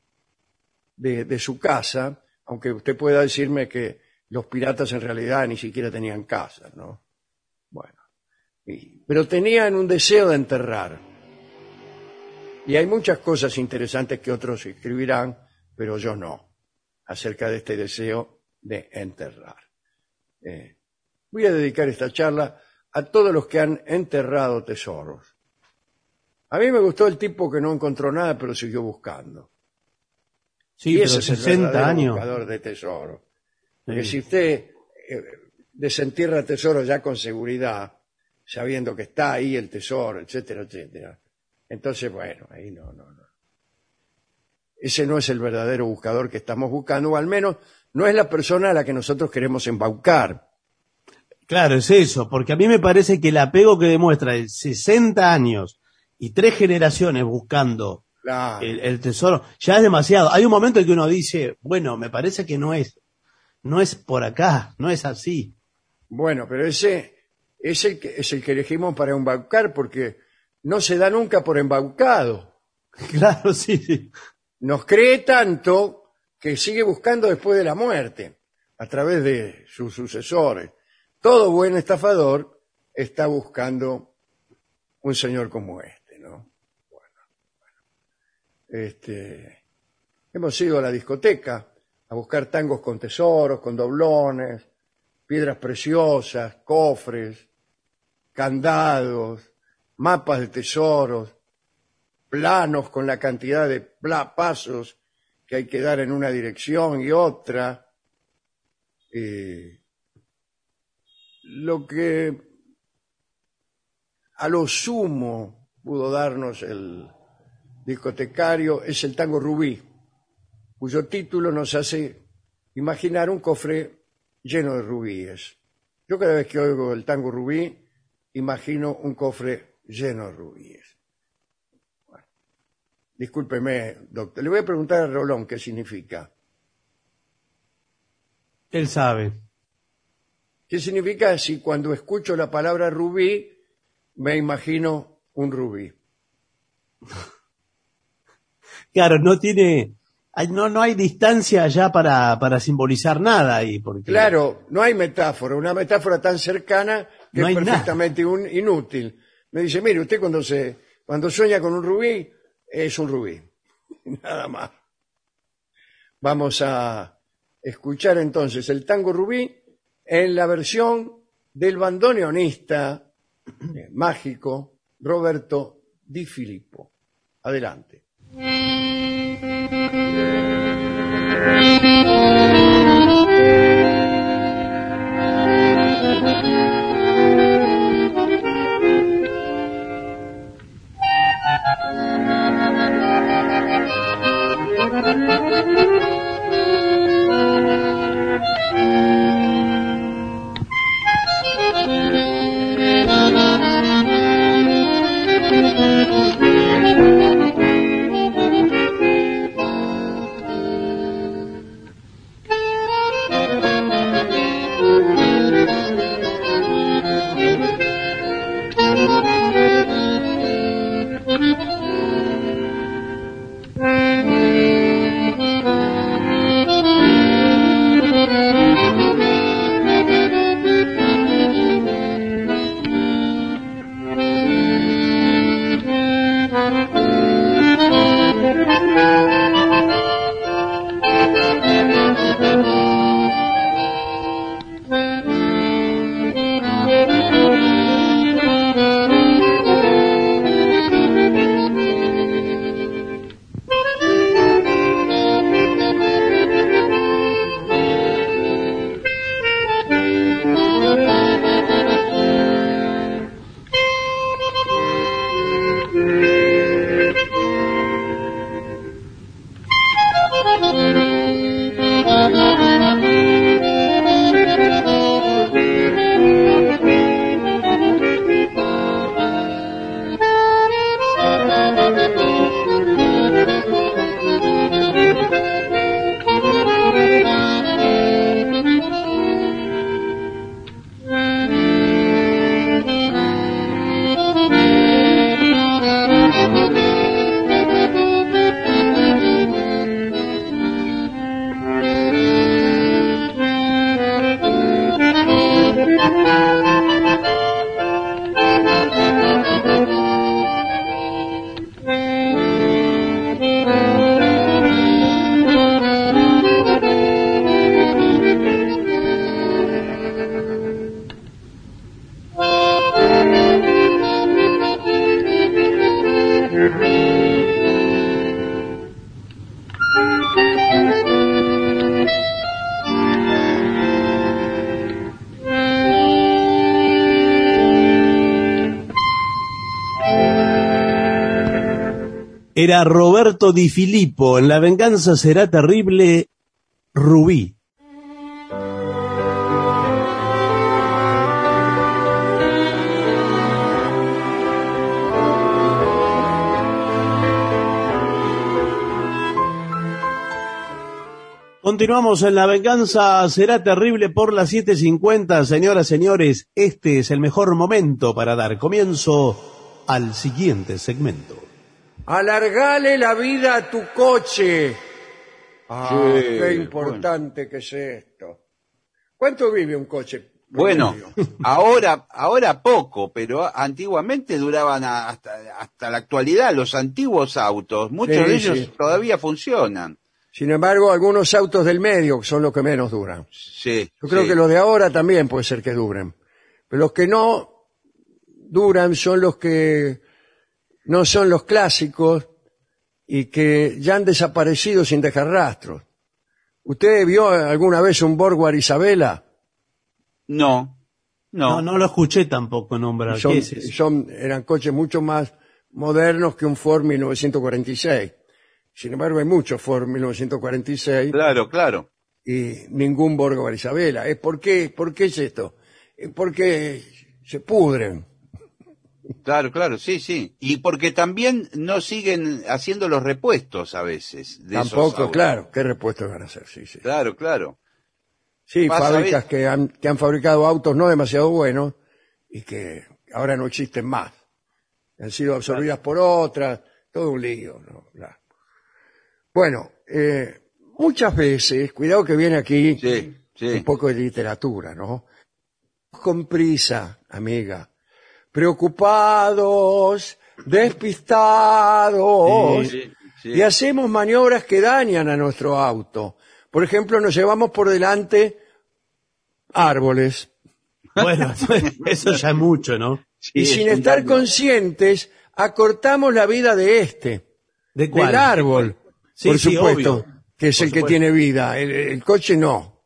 su casa, aunque usted pueda decirme que los piratas en realidad ni siquiera tenían casas, ¿no? Bueno, pero tenían un deseo de enterrar. Y hay muchas cosas interesantes que otros escribirán, pero yo no, acerca de este deseo de enterrar. Voy a dedicar esta charla a todos los que han enterrado tesoros. A mí me gustó el tipo que no encontró nada, pero siguió buscando. Sí, Y pero ese es el 60 verdadero años. buscador de tesoros. Porque Sí. si usted desentierra tesoros ya con seguridad, sabiendo que está ahí el tesoro, etcétera, etcétera, entonces, bueno, ahí no. Ese no es el verdadero buscador que estamos buscando, o al menos no es la persona a la que nosotros queremos embaucar. Claro, es eso, porque a mí me parece que el apego que demuestra de 60 años y 3 generaciones buscando Claro. el tesoro, ya es demasiado. Hay un momento en que uno dice, bueno, me parece que no es por acá, no es así. Bueno, pero ese es el que elegimos para embaucar, porque no se da nunca por embaucado. Claro, sí, sí. Nos cree tanto que sigue buscando después de la muerte, a través de sus sucesores. Todo buen estafador está buscando un señor como este, ¿no? Hemos ido a la discoteca a buscar tangos con tesoros, con doblones, piedras preciosas, cofres, candados, mapas de tesoros, planos con la cantidad de pasos que hay que dar en una dirección y otra. Lo que a lo sumo pudo darnos el discotecario es el tango Rubí, cuyo título nos hace imaginar un cofre lleno de rubíes. Yo cada vez que oigo el tango Rubí, imagino un cofre lleno de rubíes. Bueno, discúlpeme, doctor. Le voy a preguntar a Rolón qué significa. Él sabe. ¿Qué significa si cuando escucho la palabra rubí me imagino un rubí? Claro, no hay distancia ya para simbolizar nada ahí. Porque Claro, no hay metáfora, una metáfora tan cercana que No es hay perfectamente inútil. Me dice, mire, usted cuando sueña con un rubí, es un rubí. Nada más. Vamos a escuchar entonces el tango Rubí en la versión del bandoneonista mágico Roberto Di Filippo. Adelante. Era Roberto Di Filippo, en La venganza será terrible, Rubí. Continuamos en La venganza será terrible por las 7:50. Señoras, señores, este es el mejor momento para dar comienzo al siguiente segmento. Alargale la vida a tu coche. Ah, Sí, qué importante que es esto. ¿Cuánto vive un coche? Bueno, promedio? ahora poco, pero antiguamente duraban hasta la actualidad los antiguos autos. Muchos Sí, de ellos sí. todavía funcionan. Sin embargo, algunos autos del medio son los que menos duran. Sí. Yo creo sí. que los de ahora también puede ser que duren. Pero los que no duran son los que no son los clásicos y que ya han desaparecido sin dejar rastros. ¿Usted vio alguna vez un Borgward Isabela? No. No lo escuché tampoco nombrar. ¿Qué es eso? Eran coches mucho más modernos que un Ford 1946. Sin embargo, hay muchos Ford 1946 Claro. y ningún Borgward Isabela. ¿Por qué es esto? Porque se pudren. Claro, sí. Y porque también no siguen haciendo los repuestos a veces. De esos Tampoco, autos. claro. ¿Qué repuestos van a hacer? Sí. Claro. Sí, Pasa, fábricas que han fabricado autos no demasiado buenos y que ahora no existen más. Han sido absorbidas por otras. Todo un lío, ¿no? Claro. Bueno, muchas veces, cuidado que viene aquí Sí. un poco de literatura, ¿no? Con prisa, amiga. Preocupados, despistados, Sí. y hacemos maniobras que dañan a nuestro auto. Por ejemplo, nos llevamos por delante árboles Bueno, eso ya es mucho, ¿no? y sin estar conscientes acortamos la vida de ¿De cuál? del árbol, Sí, por sí, supuesto, obvio. que es Por el que supuesto. tiene vida, el coche no.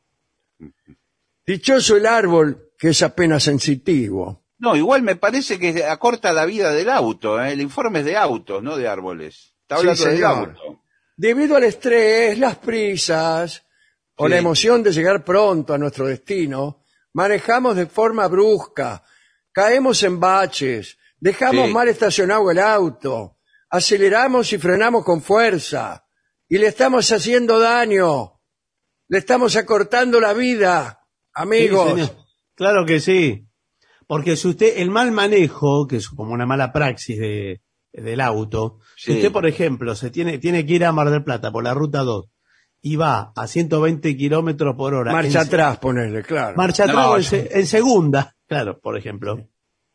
Dichoso el árbol que es apenas sensitivo. No, igual me parece que acorta la vida del auto. El informe es de autos, no de árboles. Está Sí, hablando del señor. auto. Debido al estrés, las prisas o Sí. la emoción de llegar pronto a nuestro destino, manejamos de forma brusca, caemos en baches, dejamos Sí. mal estacionado el auto, aceleramos y frenamos con fuerza y le estamos haciendo daño, le estamos acortando la vida, amigos. Sí, señor. Claro que sí. Porque si usted, el mal manejo, que es como una mala praxis del auto, si Sí. usted, por ejemplo, tiene que ir a Mar del Plata por la ruta 2 y va a 120 kilómetros por hora. Marcha en- atrás, ponerle, claro. Marcha atrás No, o en segunda, claro, por ejemplo.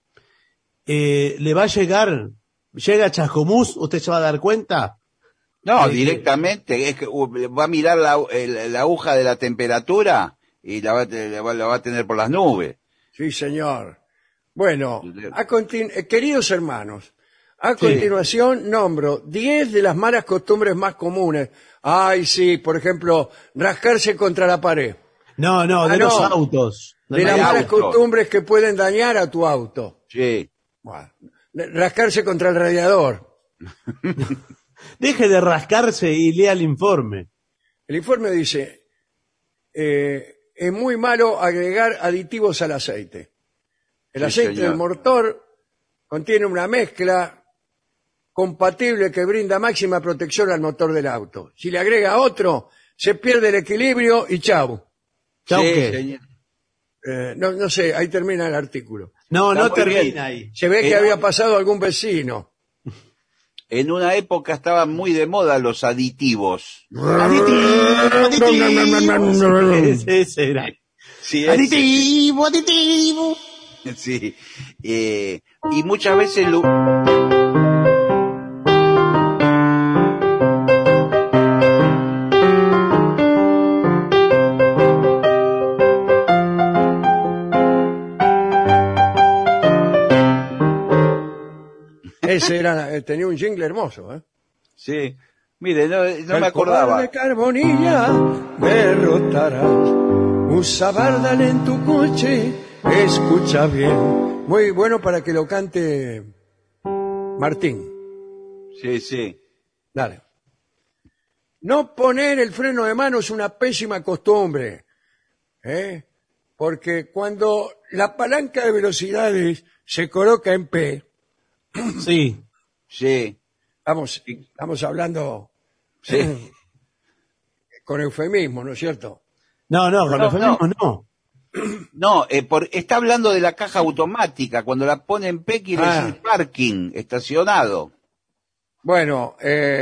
Le va a llega a Chascomús, usted se va a dar cuenta. No, Sí, directamente. Es que va a mirar la aguja de la temperatura y la va a tener por las nubes. Sí, señor. Bueno, queridos hermanos, a continuación nombro 10 de las malas costumbres más comunes. Ay, sí, por ejemplo, rascarse contra la pared. No, de no. los autos. De las hay malas auto. costumbres que pueden dañar a tu auto. Sí. Bueno, rascarse contra el radiador. Deje de rascarse y lea el informe. El informe dice, es muy malo agregar aditivos al aceite. El Sí, aceite señor. del motor contiene una mezcla compatible que brinda máxima protección al motor del auto. Si le agrega otro, se pierde el equilibrio y chau. ¿Chau Sí, qué? señor. No sé, ahí termina el artículo. No Está muy termina bien. ahí. Se ve que había pasado algún vecino. En una época estaban muy de moda los aditivos. Ese era. Sí, Aditivo. Sí. Y muchas veces Ese era, tenía un jingle hermoso, ¿eh? Sí. Mire, no me El acordaba. cobarde Carbonilla derrotarás. Usa Bardal en tu coche, escucha bien. Muy bueno para que lo cante Martín. Sí. Dale. No poner el freno de mano es una pésima costumbre, ¿eh? Porque cuando la palanca de velocidades se coloca en P, Sí. Sí, estamos hablando sí. con eufemismo, ¿no es cierto? No, con No, los feminismo no. No, está hablando de la caja automática. Cuando la pone en P quiere Ah. decir parking, estacionado. Bueno,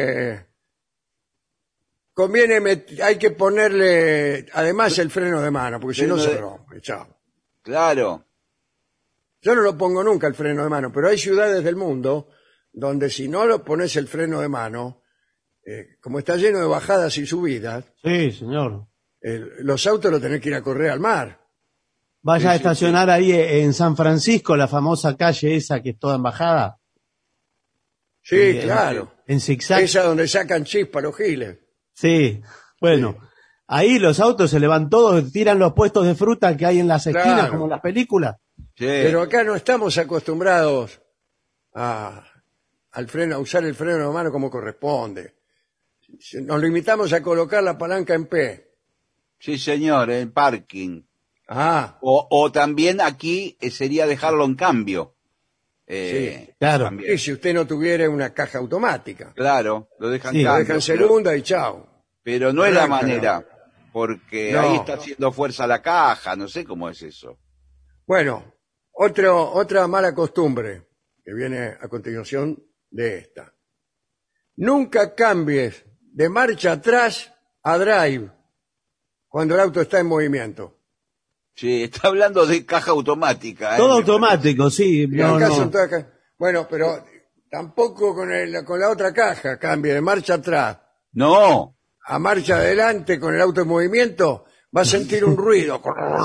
hay que ponerle además el freno de mano, porque si no Freno se de- rompe. Chao. Claro. Yo no lo pongo nunca el freno de mano, pero hay ciudades del mundo donde si no lo pones el freno de mano, como está lleno de bajadas y subidas, Sí, señor. los autos los tenés que ir a correr al mar. Vaya a estacionar ahí en San Francisco, la famosa calle esa que es toda embajada. Sí, claro. En zigzag. Esa donde sacan chispa los giles. Sí. Bueno, ahí los autos se le van todos, tiran los puestos de fruta que hay en las esquinas, Claro. como en las películas. Sí. Pero acá no estamos acostumbrados a usar el freno de mano como corresponde. Nos limitamos a colocar la palanca en P. Sí, señor, el parking. Ah, O también aquí sería dejarlo en cambio. Sí, claro. También. y si usted no tuviera una caja automática, Claro, lo dejan Sí, en lo cambio. dejan segunda y chao. Pero no es la Arranca, manera, porque No. ahí está haciendo fuerza la caja, no sé cómo es eso. Bueno, otra mala costumbre que viene a continuación de esta. Nunca cambies de marcha atrás a drive cuando el auto está en movimiento. Sí, está hablando de caja automática. Todo me automático, sí. Y No, acá no. son todas bueno, pero tampoco con la otra caja cambie de marcha atrás parece. No, a marcha adelante con el auto en movimiento, va a sentir un ruido.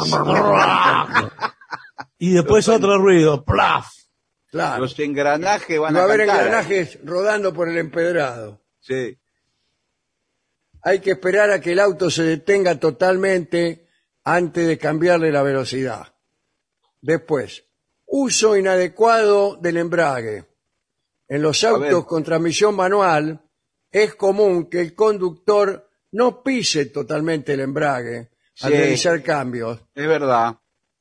Y después otro ruido, ¡plaf! Claro. los engranajes van Va a a haber cantar. engranajes rodando por el empedrado. Sí, Hay que esperar a que el auto se detenga totalmente antes de cambiarle la velocidad. Después, uso inadecuado del embrague. En los autos ver. con transmisión manual es común que el conductor no pise totalmente el embrague al Sí. realizar cambios. es verdad.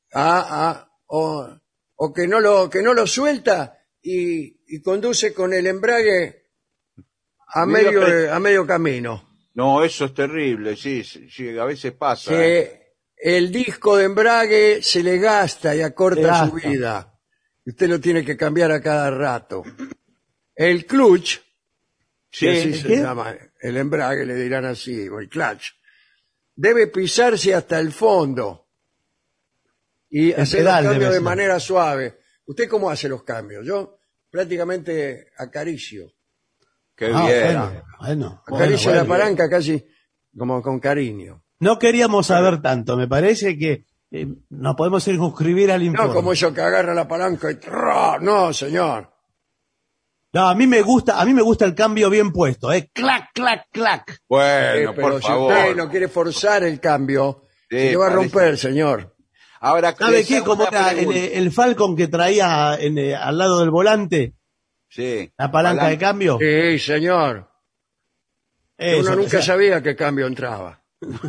O que no lo suelta y conduce con el embrague a medio camino. No, eso es terrible, sí, a veces pasa. Que el disco de embrague se le gasta y acorta su vida. Y usted lo tiene que cambiar a cada rato. El clutch, Sí, que así se ¿qué? llama, el embrague le dirán así, o el clutch, debe pisarse hasta el fondo y hacer los pedal cambios debe de ser. manera suave. ¿Usted cómo hace los cambios? Yo prácticamente acaricio. Qué Ah, bien. bueno. Acaricio Bueno, la palanca casi como con cariño. No queríamos saber tanto, me parece que nos podemos circunscribir al informe. No como eso que agarra la palanca y ¡tra! No, señor. No, a mí me gusta el cambio bien puesto, clac, clac, clac. Bueno, Pero por si favor. usted no quiere forzar el cambio, Sí, se le va a parece. romper, señor. Ahora, ¿Sabe les qué? hago Como una era pregunta. el Falcon que traía al lado del volante, Sí. la palanca de cambio. Sí, señor. Eso, Uno nunca o sea, sabía qué cambio entraba.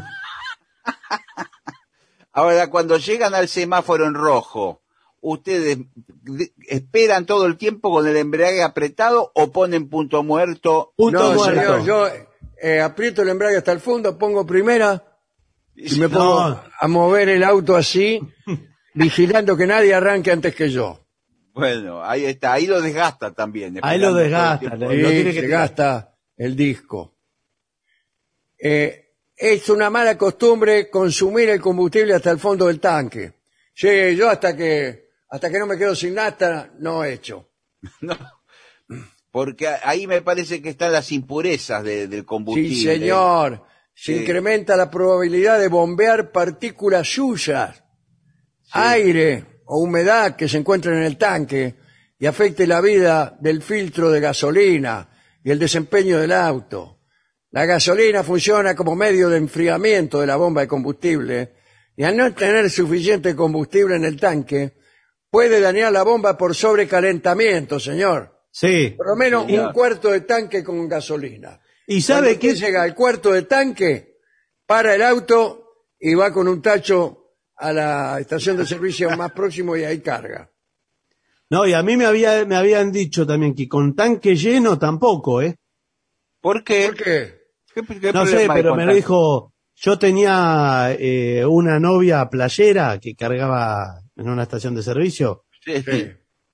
Ahora, cuando llegan al semáforo en rojo, ¿ustedes esperan todo el tiempo con el embrague apretado o ponen punto muerto? punto No, muerto. señor, yo aprieto el embrague hasta el fondo, pongo primera y me pongo No. a mover el auto así, vigilando que nadie arranque antes que yo. Bueno, ahí está, ahí lo desgasta también. Ahí lo esperando todo el desgasta, tiempo. lo Sí, tiene que se tirar. gasta el disco. Es una mala costumbre consumir el combustible hasta el fondo del tanque. Sí, yo hasta que no me quedo sin nafta, no he hecho. No, porque ahí me parece que están las impurezas del combustible. Sí, señor. Se Sí. incrementa la probabilidad de bombear partículas suyas, aire o humedad que se encuentren en el tanque y afecte la vida del filtro de gasolina y el desempeño del auto. La gasolina funciona como medio de enfriamiento de la bomba de combustible y al no tener suficiente combustible en el tanque puede dañar la bomba por sobrecalentamiento, señor. Sí. Por lo menos Sí, un cuarto de tanque con gasolina. ¿Y Cuando sabe usted qué? llega al cuarto de tanque, para el auto y va con un tacho a la estación de servicio más próximo y ahí carga. No, y a mí me habían dicho también que con tanque lleno tampoco, ¿eh? ¿Por qué? ¿Por qué? ¿Qué No sé, problema hay pero con me lo tanque? dijo, yo tenía una novia playera que cargaba en una estación de servicio Sí. Sí.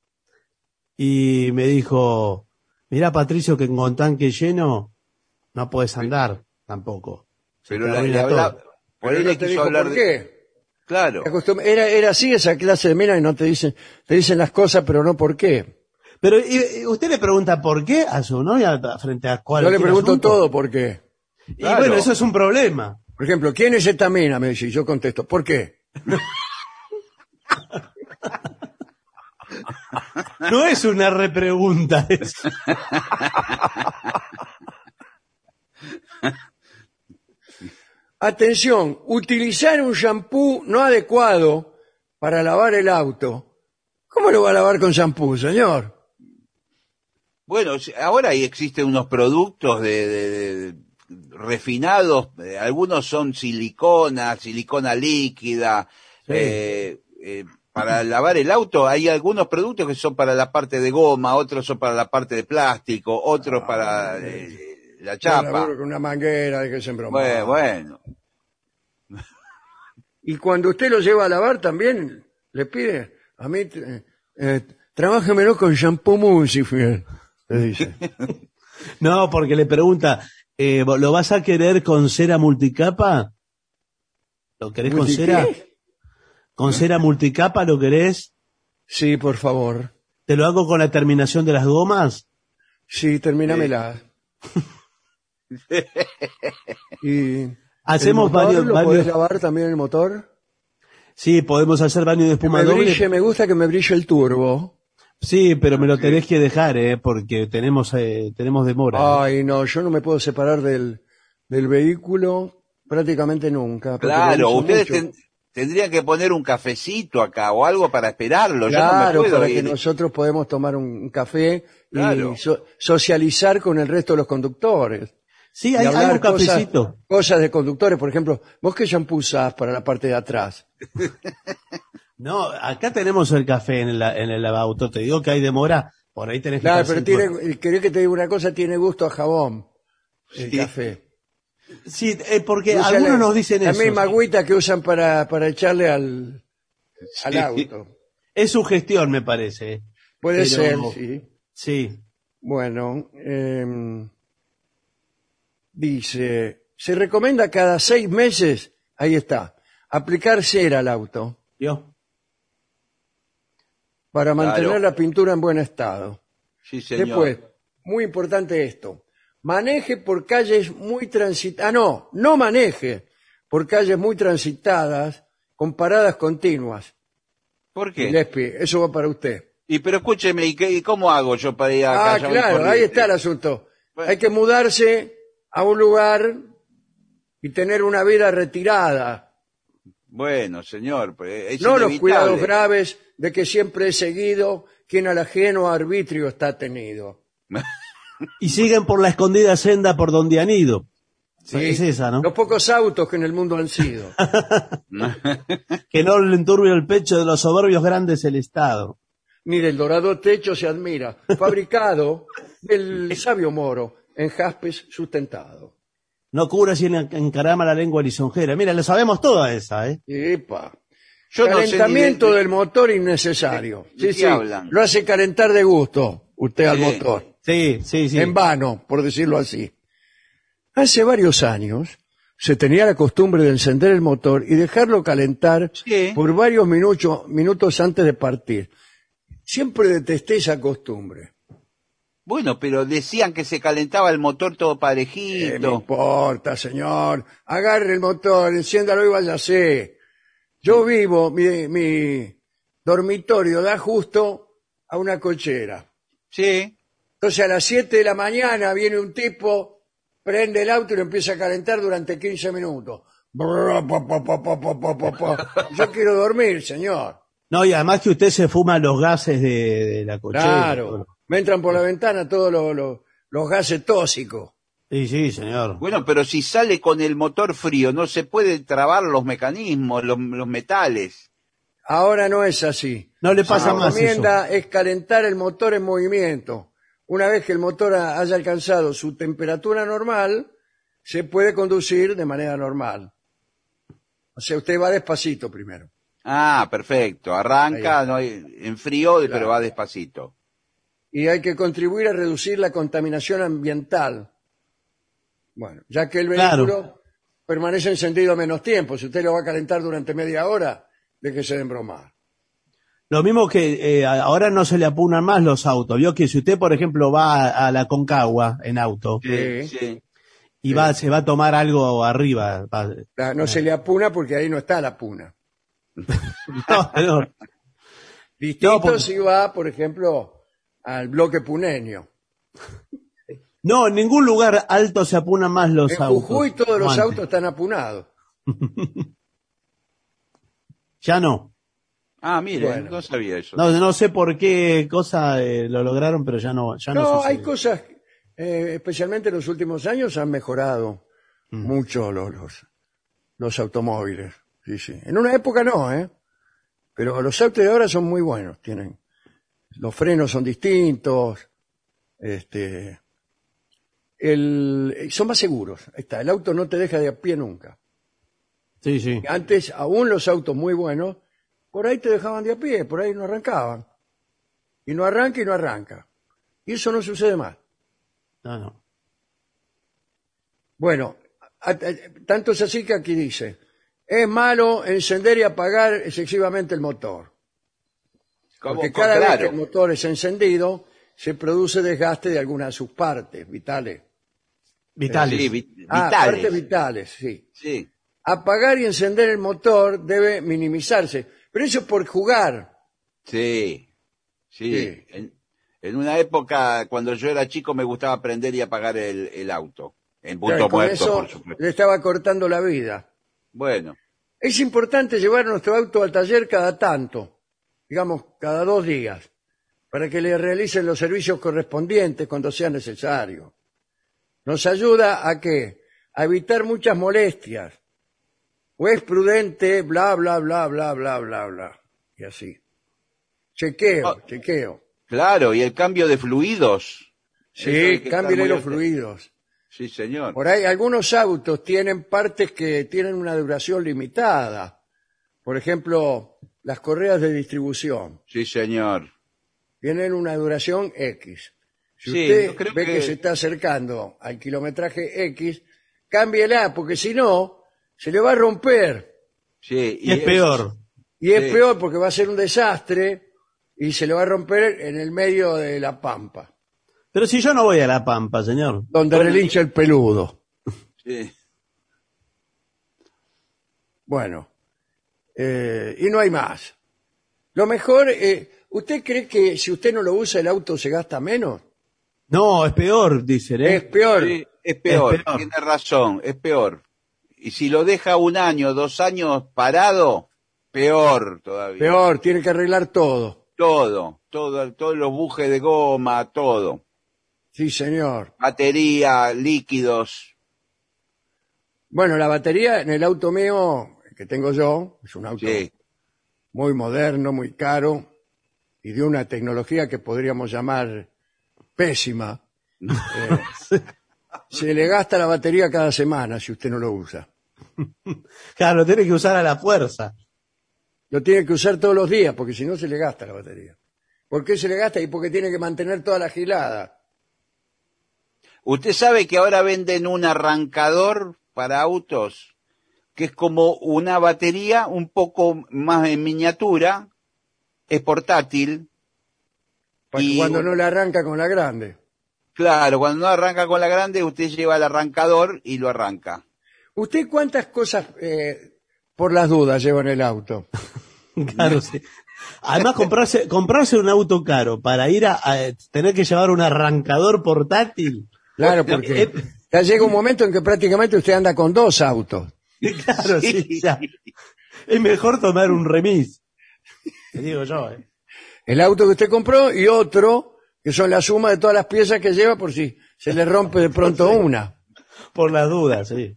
y me dijo, mirá Patricio que con tanque lleno no puedes andar tampoco. Se Pero te le arruina habla- todo. por Pero ahí no le te quiso dijo hablar por de... qué. Claro. Era así esa clase de mina y no te dicen las cosas, pero no por qué. Pero y usted le pregunta por qué a su novia frente a Yo cualquier le pregunto asunto? todo por qué. Y Claro. bueno, eso es un problema. Por ejemplo, ¿quién es esta mina? Me dice, y yo contesto, ¿por qué? No es una repregunta. Atención, utilizar un shampoo no adecuado para lavar el auto. ¿Cómo lo va a lavar con shampoo, señor? Bueno, ahora ahí existen unos productos refinados, algunos son silicona líquida, Sí. para lavar el auto hay algunos productos que son para la parte de goma, otros son para la parte de plástico, otros para la Yo chapa. laburo con una manguera de que se broma. Bueno, Y cuando usted lo lleva a lavar también le pide, a mí, trabájemelo con shampoo Musifiel, le dice. No, porque le pregunta, ¿lo vas a querer con cera multicapa? ¿Lo querés con ¿Multi cera? qué? ¿Con cera multicapa lo querés? Sí, por favor. ¿Te lo hago con la terminación de las gomas? Sí, termínamela. Y Hacemos ¿el motor varios, lo podés lavar también el motor? Sí, podemos hacer baño de Que espuma me doble. brille, me gusta que me brille el turbo. Sí, pero me lo tenés que dejar, porque tenemos demora. Ay, no, yo no me puedo separar del vehículo prácticamente nunca. porque lo claro, uso ustedes mucho. tendrían que poner un cafecito acá o algo para esperarlo. Claro, Yo no me puedo para que ir. nosotros podemos tomar un café Claro. y socializar con el resto de los conductores. Sí, Y hay hablar un cafecito. cosas de conductores. Por ejemplo, ¿vos qué shampoo usás para la parte de atrás? No, acá tenemos el café en el auto. Te digo que hay demora. Por ahí tenés que Claro, estar pero cinco- querés que te diga una cosa, tiene gusto a jabón el Sí. café. Sí, porque Usa algunos nos dicen la eso. misma agüita que usan para echarle al auto. Es su gestión, me parece. Puede Pero- ser, sí. Sí. Bueno, dice, se recomienda cada 6 meses, ahí está, aplicar cera al auto ¿Vio? para mantener Claro. la pintura en buen estado. Sí, señor. Después, muy importante esto, maneje por calles muy transitadas, no maneje por calles muy transitadas con paradas continuas. ¿Por qué? Gillespie, eso va para usted. Y pero escúcheme, ¿y cómo hago yo para ir a Ah, claro, ahí está el asunto. Bueno. Hay que mudarse a un lugar y tener una vida retirada. Bueno, señor, pues es No los inevitable. cuidados graves de que siempre he seguido quien al ajeno arbitrio está tenido. Y siguen por la escondida senda por donde han ido. Es esa, ¿no? Los pocos autos que en el mundo han sido. Que no le enturbie el pecho de los soberbios grandes el Estado. Mire, el dorado techo se admira, fabricado del sabio moro en jaspes sustentado. No cura si encarama la lengua lisonjera. Mira, lo sabemos toda esa, ¿eh? Epa. Yo no sé ni Calentamiento de- del motor innecesario. ¿De Sí, qué hablan? Lo hace calentar de gusto usted al Sí. motor. Sí, sí, sí. En vano, por decirlo así. Hace varios años se tenía la costumbre de encender el motor y dejarlo calentar Sí. por varios minutos antes de partir. Siempre detesté esa costumbre. Bueno, pero decían que se calentaba el motor todo Me parejito. importa, señor. Agarre el motor, enciéndalo y váyase. Yo vivo, mi dormitorio da justo a una cochera. Sí. Entonces a las 7 de la mañana viene un tipo, prende el auto y lo empieza a calentar durante 15 minutos. Yo quiero dormir, señor. No, y además que usted se fuma los gases de la cochera. Claro. Bueno. Me entran por la ventana todos los gases tóxicos. Sí, señor. Bueno, pero si sale con el motor frío, no se puede trabar los mecanismos, los metales. Ahora no es así. No le pasa La más eso. recomienda es calentar el motor en movimiento. Una vez que el motor haya alcanzado su temperatura normal, se puede conducir de manera normal. O sea, usted va despacito primero. Ah, perfecto. Arranca, Ahí. no hay, en frío, Claro. pero va despacito. Y hay que contribuir a reducir la contaminación ambiental. Bueno, ya que el Claro. vehículo permanece encendido menos tiempo. Si usted lo va a calentar durante media hora, déjese de embromar. Lo mismo que ahora no se le apunan más los autos. Vio que si usted, por ejemplo, va a la Concagua en auto Sí. Sí. y se va a tomar algo arriba. No se le apuna porque ahí no está la puna. No. Distinto No, porque- si va, por ejemplo, al bloque puneño. No, en ningún lugar alto se apunan más los En autos. Jujuy todos como los antes. autos están apunados. Ya no. Ah, mire, Bueno. no sabía eso. No sé por qué cosa lo lograron, pero ya no No, sucede. hay cosas, especialmente en los últimos años, han mejorado mucho los automóviles. Sí, sí. En una época no, ¿eh? Pero los autos de ahora son muy buenos. Los frenos son distintos. Son más seguros. Ahí está. El auto no te deja de a pie nunca. Sí. Antes, aún los autos muy buenos, por ahí te dejaban de a pie, por ahí no arrancaban. Y no arranca y no arranca. Y eso no sucede más. No. Bueno, tanto es así que aquí dice, es malo encender y apagar excesivamente el motor. Porque cada vez que el motor es encendido, se produce desgaste de algunas de sus partes vitales. Vitales. Sí, Ah, vitales. partes vitales, sí. Sí. Apagar y encender el motor debe minimizarse. Pero eso es por jugar. Sí. Sí. En una época, cuando yo era chico, me gustaba aprender y apagar el auto. En punto Claro, con muerto, eso por supuesto. le estaba cortando la vida. Bueno, Es importante llevar nuestro auto al taller cada tanto, digamos cada 2 días, para que le realicen los servicios correspondientes cuando sea necesario. Nos ayuda a ¿qué? A evitar muchas molestias. O es prudente, bla, bla, bla, bla, bla, bla, bla. Y así. Chequeo. claro, y el cambio de fluidos. Eso hay Sí, que estar cámbiale muy los atento. fluidos. Sí, señor. Por ahí algunos autos tienen partes que tienen una duración limitada. Por ejemplo, las correas de distribución Sí, señor. tienen una duración X. Si Sí, usted yo creo ve que se está acercando al kilometraje X, cámbiela, porque si no, se le va a romper. Sí, Y es peor. Y es Sí. peor porque va a ser un desastre y se le va a romper en el medio de la pampa, Pero si yo no voy a La Pampa, señor. donde relincha el peludo. Sí. Bueno, y no hay más. Lo mejor, ¿usted cree que si usted no lo usa el auto se gasta menos? No, es peor, dicen, ¿eh? Es peor. Sí, es peor, Es peor. tiene razón, es peor. Y si lo deja 1 año, 2 años parado, peor todavía. Peor, tiene que arreglar todo. Todos los bujes de goma, todo. Sí, señor. Batería, líquidos. Bueno, la batería en el auto mío, que tengo yo, es un auto Sí, muy moderno, muy caro, y de una tecnología que podríamos llamar pésima. Se le gasta la batería cada semana si usted no lo usa. Claro, lo tiene que usar a la fuerza. Lo tiene que usar todos los días, porque si no se le gasta la batería. ¿Por qué se le gasta? Y porque tiene que mantener toda la gilada. Usted sabe que ahora venden un arrancador para autos que es como una batería un poco más en miniatura, es portátil. Para Y- cuando no le arranca con la grande. Claro, cuando no arranca con la grande, usted lleva el arrancador y lo arranca. ¿Usted cuántas cosas por las dudas lleva en el auto? Claro, sí. Además, comprarse un auto caro para ir a tener que llevar un arrancador portátil. Claro, porque ya llega un momento en que prácticamente usted anda con 2 autos. Claro, sí, ya. Es mejor tomar un remis. Te digo yo, ¿eh? El auto que usted compró y otro que son la suma de todas las piezas que lleva por si se le rompe de pronto una. Por las dudas, sí.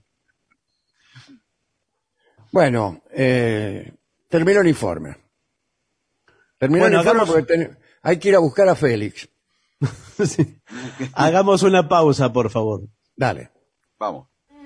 Bueno, termino el informe. Termino el informe porque hay que ir a buscar a Félix. Sí. Hagamos una pausa, por favor. Dale. Vamos.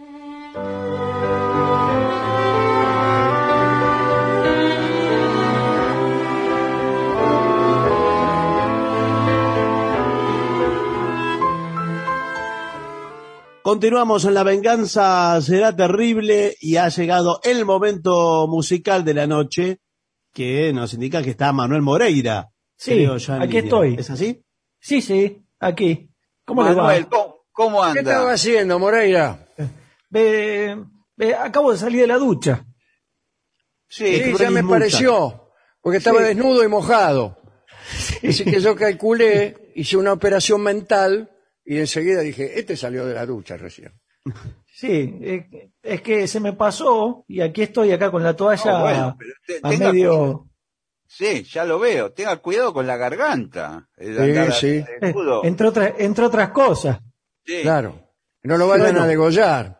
Continuamos en La Venganza Será Terrible y ha llegado el momento musical de la noche que nos indica que está Manuel Moreira. Sí, creo, ya en aquí línea. estoy. ¿Es así? Sí, aquí. ¿Cómo Manuel, le va? ¿cómo ¿Qué anda? estaba haciendo, Moreira? Acabo de salir de la ducha. Sí, tú ya eres me multa. pareció, porque estaba Sí. desnudo y mojado. Así que yo calculé, hice una operación mental y enseguida dije, este salió de la ducha recién. Sí, es que se me pasó y aquí estoy acá con la toalla No, bueno, pero a tenga medio... Sí, ya lo veo. Tenga cuidado con la garganta. Sí. Desnudo. entre otras cosas. Sí. Claro, no lo vayan Bueno. a degollar.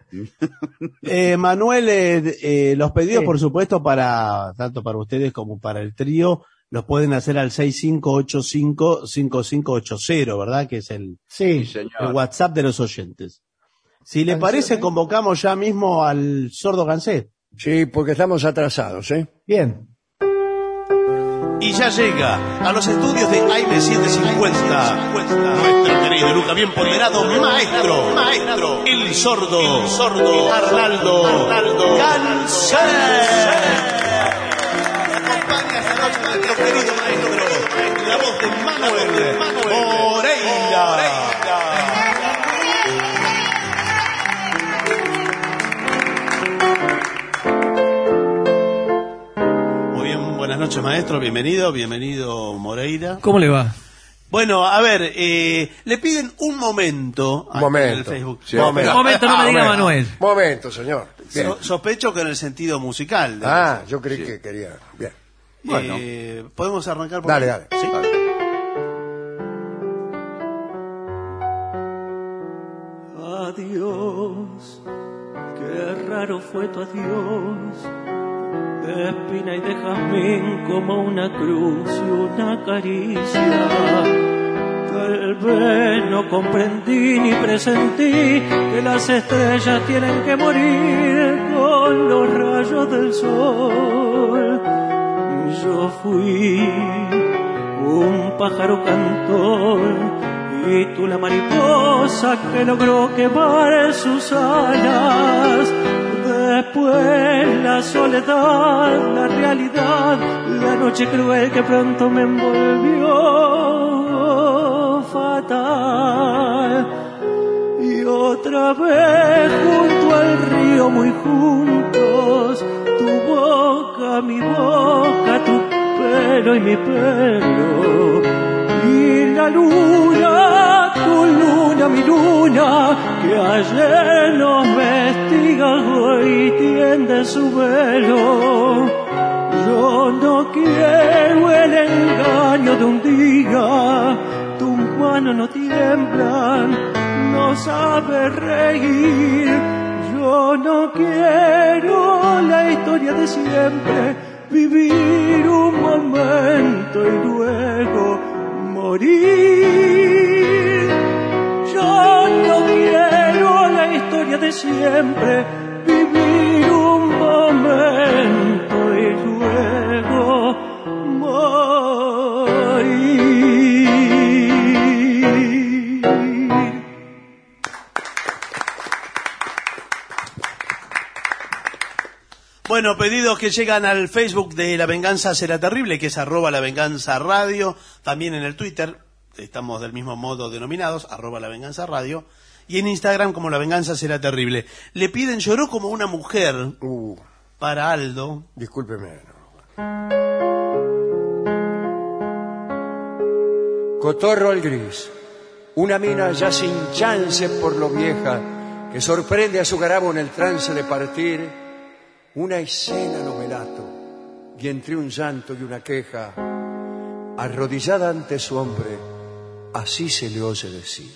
Manuel, los pedidos, Sí. por supuesto, tanto para ustedes como para el trío, los pueden hacer al 6585-5580, ¿verdad? Que es el Sí, Sí, señor. WhatsApp de los oyentes. Si le parece, convocamos ya mismo al sordo Gansé. Sí, porque estamos atrasados, ¿eh? bien. Y ya llega a los estudios de AM750 nuestro querido y nunca bien ponderado maestro, el sordo, Arnaldo Gansé. Acompaña esta noche a nuestro querido maestro, la voz de Manuel Moreira. Muy bien, buenas noches maestro, bienvenido Moreira. ¿Cómo le va? Bueno, a ver, le piden un momento acá en el Facebook. Sí, Un momento, no me diga Manuel. Momento, señor. Bien. Sospecho que en el sentido musical. Yo creí que quería. Bien. Bueno. Podemos arrancar por Dale, ahí? dale. ¿Sí? Adiós, qué raro fue tu adiós, de espina y de jazmín como una cruz y una caricia. Tal vez no comprendí ni presentí que las estrellas tienen que morir con los rayos del sol. Y yo fui un pájaro cantor y tú la mariposa que logró quemar sus alas. Después la soledad, la realidad, la noche cruel que pronto me envolvió fatal. Y otra vez junto al río muy juntos, tu boca, mi boca, tu pelo y mi pelo. Y la luna, tu luna, mi luna, que ayer nos vestía, hoy tiende su velo. Yo no quiero el engaño de un día, tus manos no tiemblan, no sabes reír. Yo no quiero la historia de siempre, vivir un momento y luego morir. Yo no quiero la historia de siempre, vivir un momento y luego morir. Bueno, pedidos que llegan al Facebook de La Venganza Será Terrible, que es @lavenganzaradio, también en el Twitter, estamos del mismo modo denominados, @lavenganzaradio, y en Instagram como La Venganza Será Terrible. Le piden Lloró como una mujer para Aldo. Discúlpeme. no. Cotorro al gris. Una mina ya sin chance por lo vieja, que sorprende a su garabo en el trance de partir. Una escena lo melato, y entre un llanto y una queja, arrodillada ante su hombre, así se le oye decir.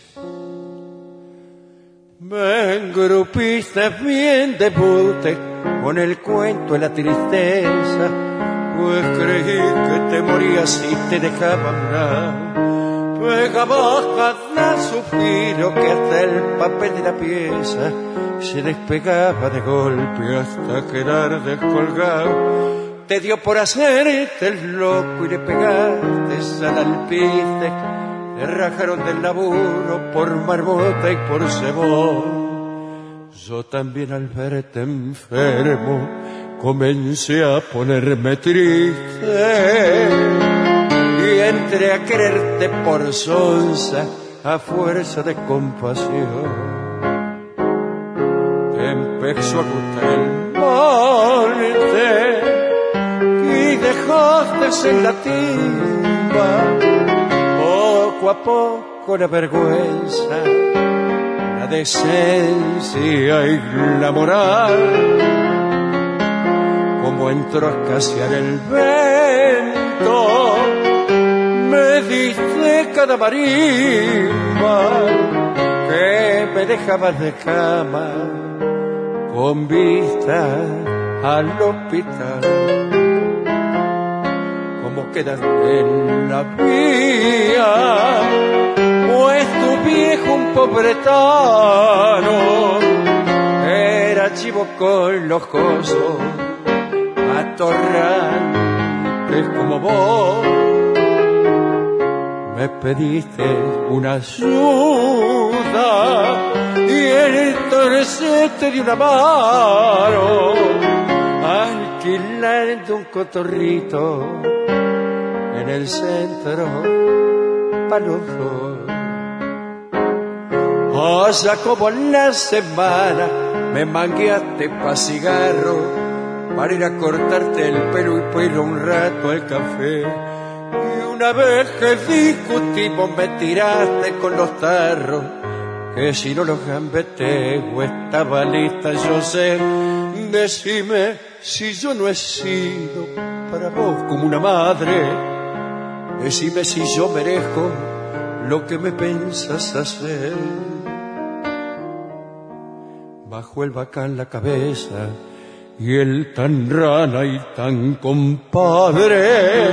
Me engrupiste bien de bute con el cuento de la tristeza, pues creí que te morías y te dejaba hablar. Pegaba cada suspiro que hasta el papel de la pieza se despegaba de golpe hasta quedar descolgado. Te dio por hacerte el loco y le pegaste al alpiste. Le rajaron del laburo por marmota y por cebón. Yo también al verte enfermo comencé a ponerme triste y entré a quererte por sonza a fuerza de compasión. Te empezó a gustar el monte y dejaste en la timba. Poco a poco la vergüenza, la decencia y la moral, como entró a escasear el vento, me diste cada marimba que me dejabas de cama con vista al hospital. Como quedaste en la vía, pues tu viejo un pobretano era chivo con los cosos, atorrantes como vos. Me pediste una ayuda y entonces te di una mano, alquilando un cotorrito en el centro para los dos. Allá como en la semana me mangueaste pa' cigarro para ir a cortarte el pelo y para ir un rato al café. Y una vez que discutimos me tiraste con los tarros, que si no los gambeteo estaba lista, yo sé. Decime si yo no he sido para vos como una madre. Decime si yo merezco lo que me pensas hacer. Bajo el bacán la cabeza y él tan rana y tan compadre,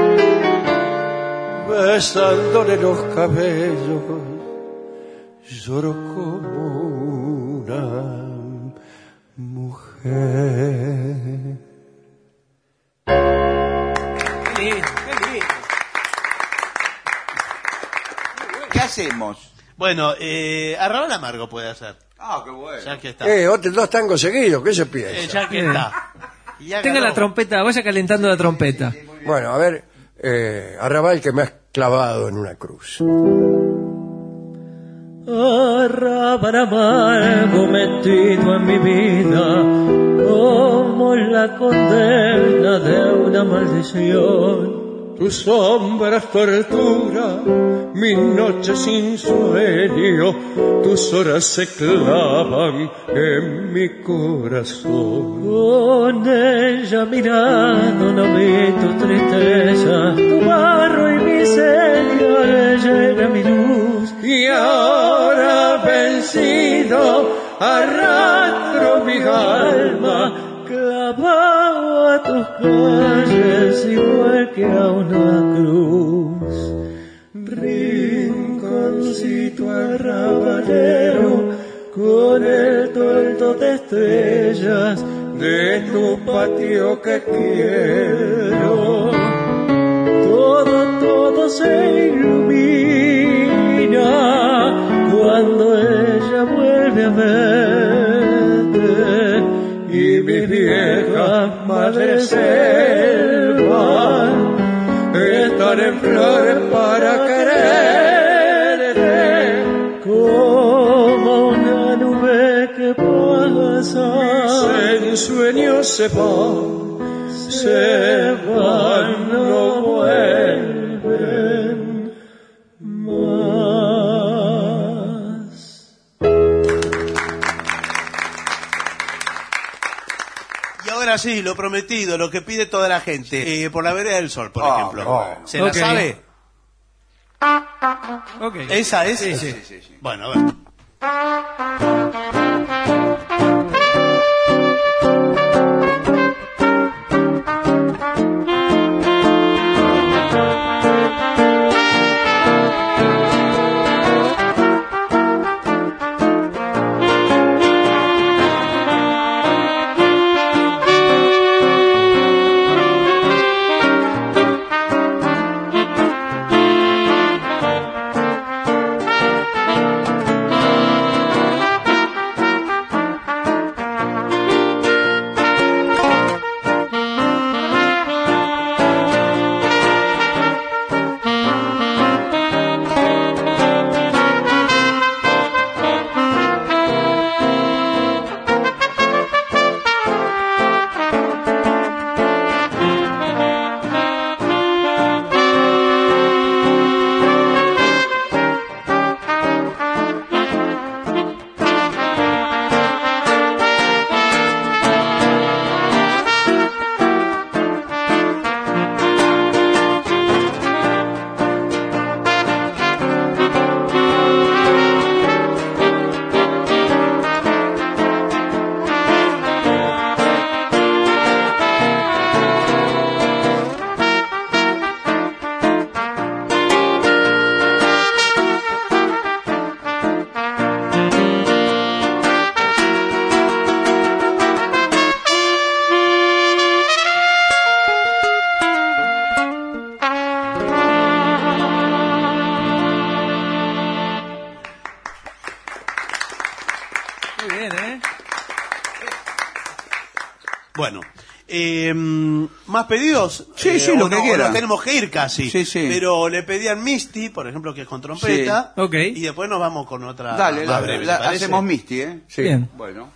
besándole los cabellos, lloro como una mujer. ¿Qué hacemos? Bueno, Arrabal Amargo puede hacer. Ah, qué bueno. Ya que está. Dos tangos seguidos, ¿qué se piensa? Ya que está. Ya Tenga ganó. la trompeta, vaya calentando la trompeta. Bueno, a ver, Arrabal, que me has clavado en una cruz. Arrabal amargo metido en mi vida, como la condena de una maldición. Tus sombras tortura mi noche sin sueño, tus horas se clavan en mi corazón. Con ella mirando no vi tu tristeza, tu barro y miseria le llega mi luz. Y ahora vencido arrastro mi alma clavado a tus calles igual que a una cruz. Rinconcito arrabalero con el toldo de estrellas de tu patio que quiero. Todo se ilumina cuando ella vuelve a verte. Y mis viejas madres selvas están en flores para quererte, como una nube que pasa. Mis sueños se van, no vuelven más. Y ahora sí, lo prometido, lo que pide toda la gente. Por la vereda del sol, por ejemplo. qué bueno. ¿Se la Ok. sabe? Ok. ¿Esa es? Sí, sí. Bueno, a ver. Muy bien, ¿eh? Bueno, ¿más pedidos? Sí, sí, lo que quiera. Nos tenemos que ir casi. Sí, sí. Pero le pedían Misty, por ejemplo, que es con trompeta. Sí. Ok. Y después nos vamos con otra Dale, más breve, ¿te parece? hacemos Misty, ¿eh? Sí. Bien. Bueno.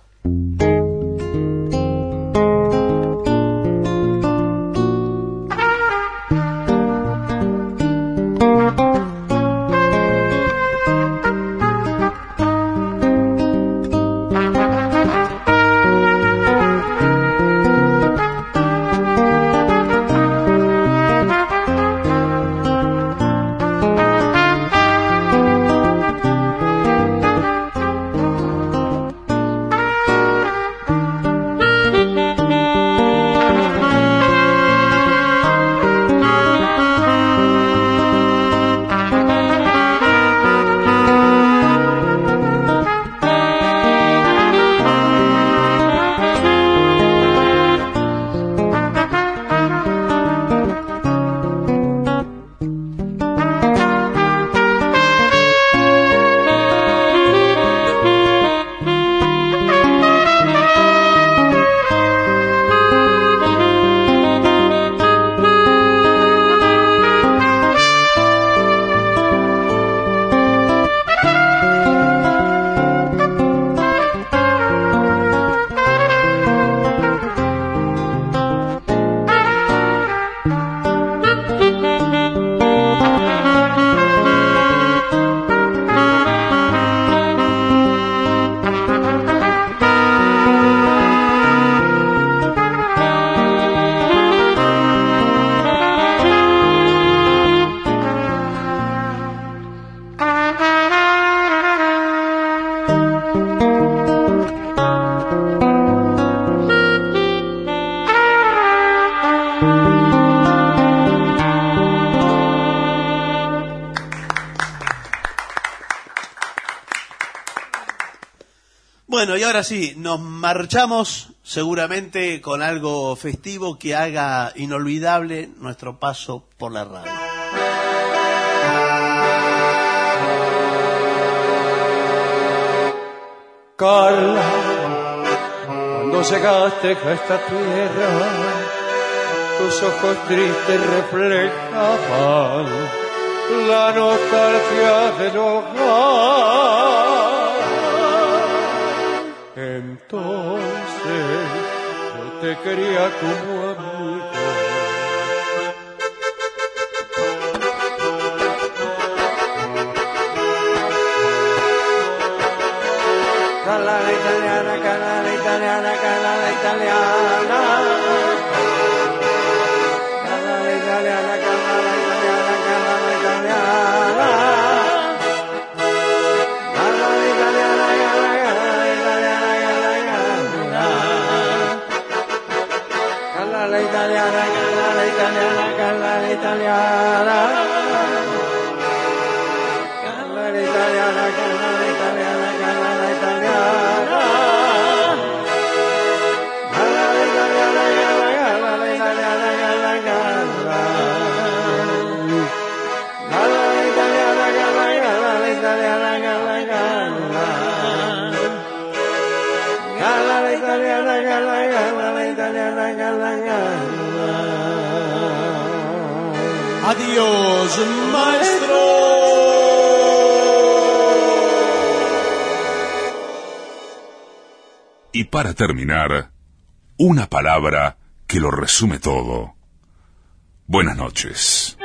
Bueno, y ahora sí, nos marchamos seguramente con algo festivo que haga inolvidable nuestro paso por la radio. Carla, cuando llegaste a esta tierra, tus ojos tristes reflejaban la nostalgia del hogar. Entonces yo te quería como amigo. Cala la italiana, cala la italiana, cala la italiana. Cala la italiana, cala la italiana, cala la italiana. Adiós, maestro. Y para terminar, una palabra que lo resume todo. Buenas noches.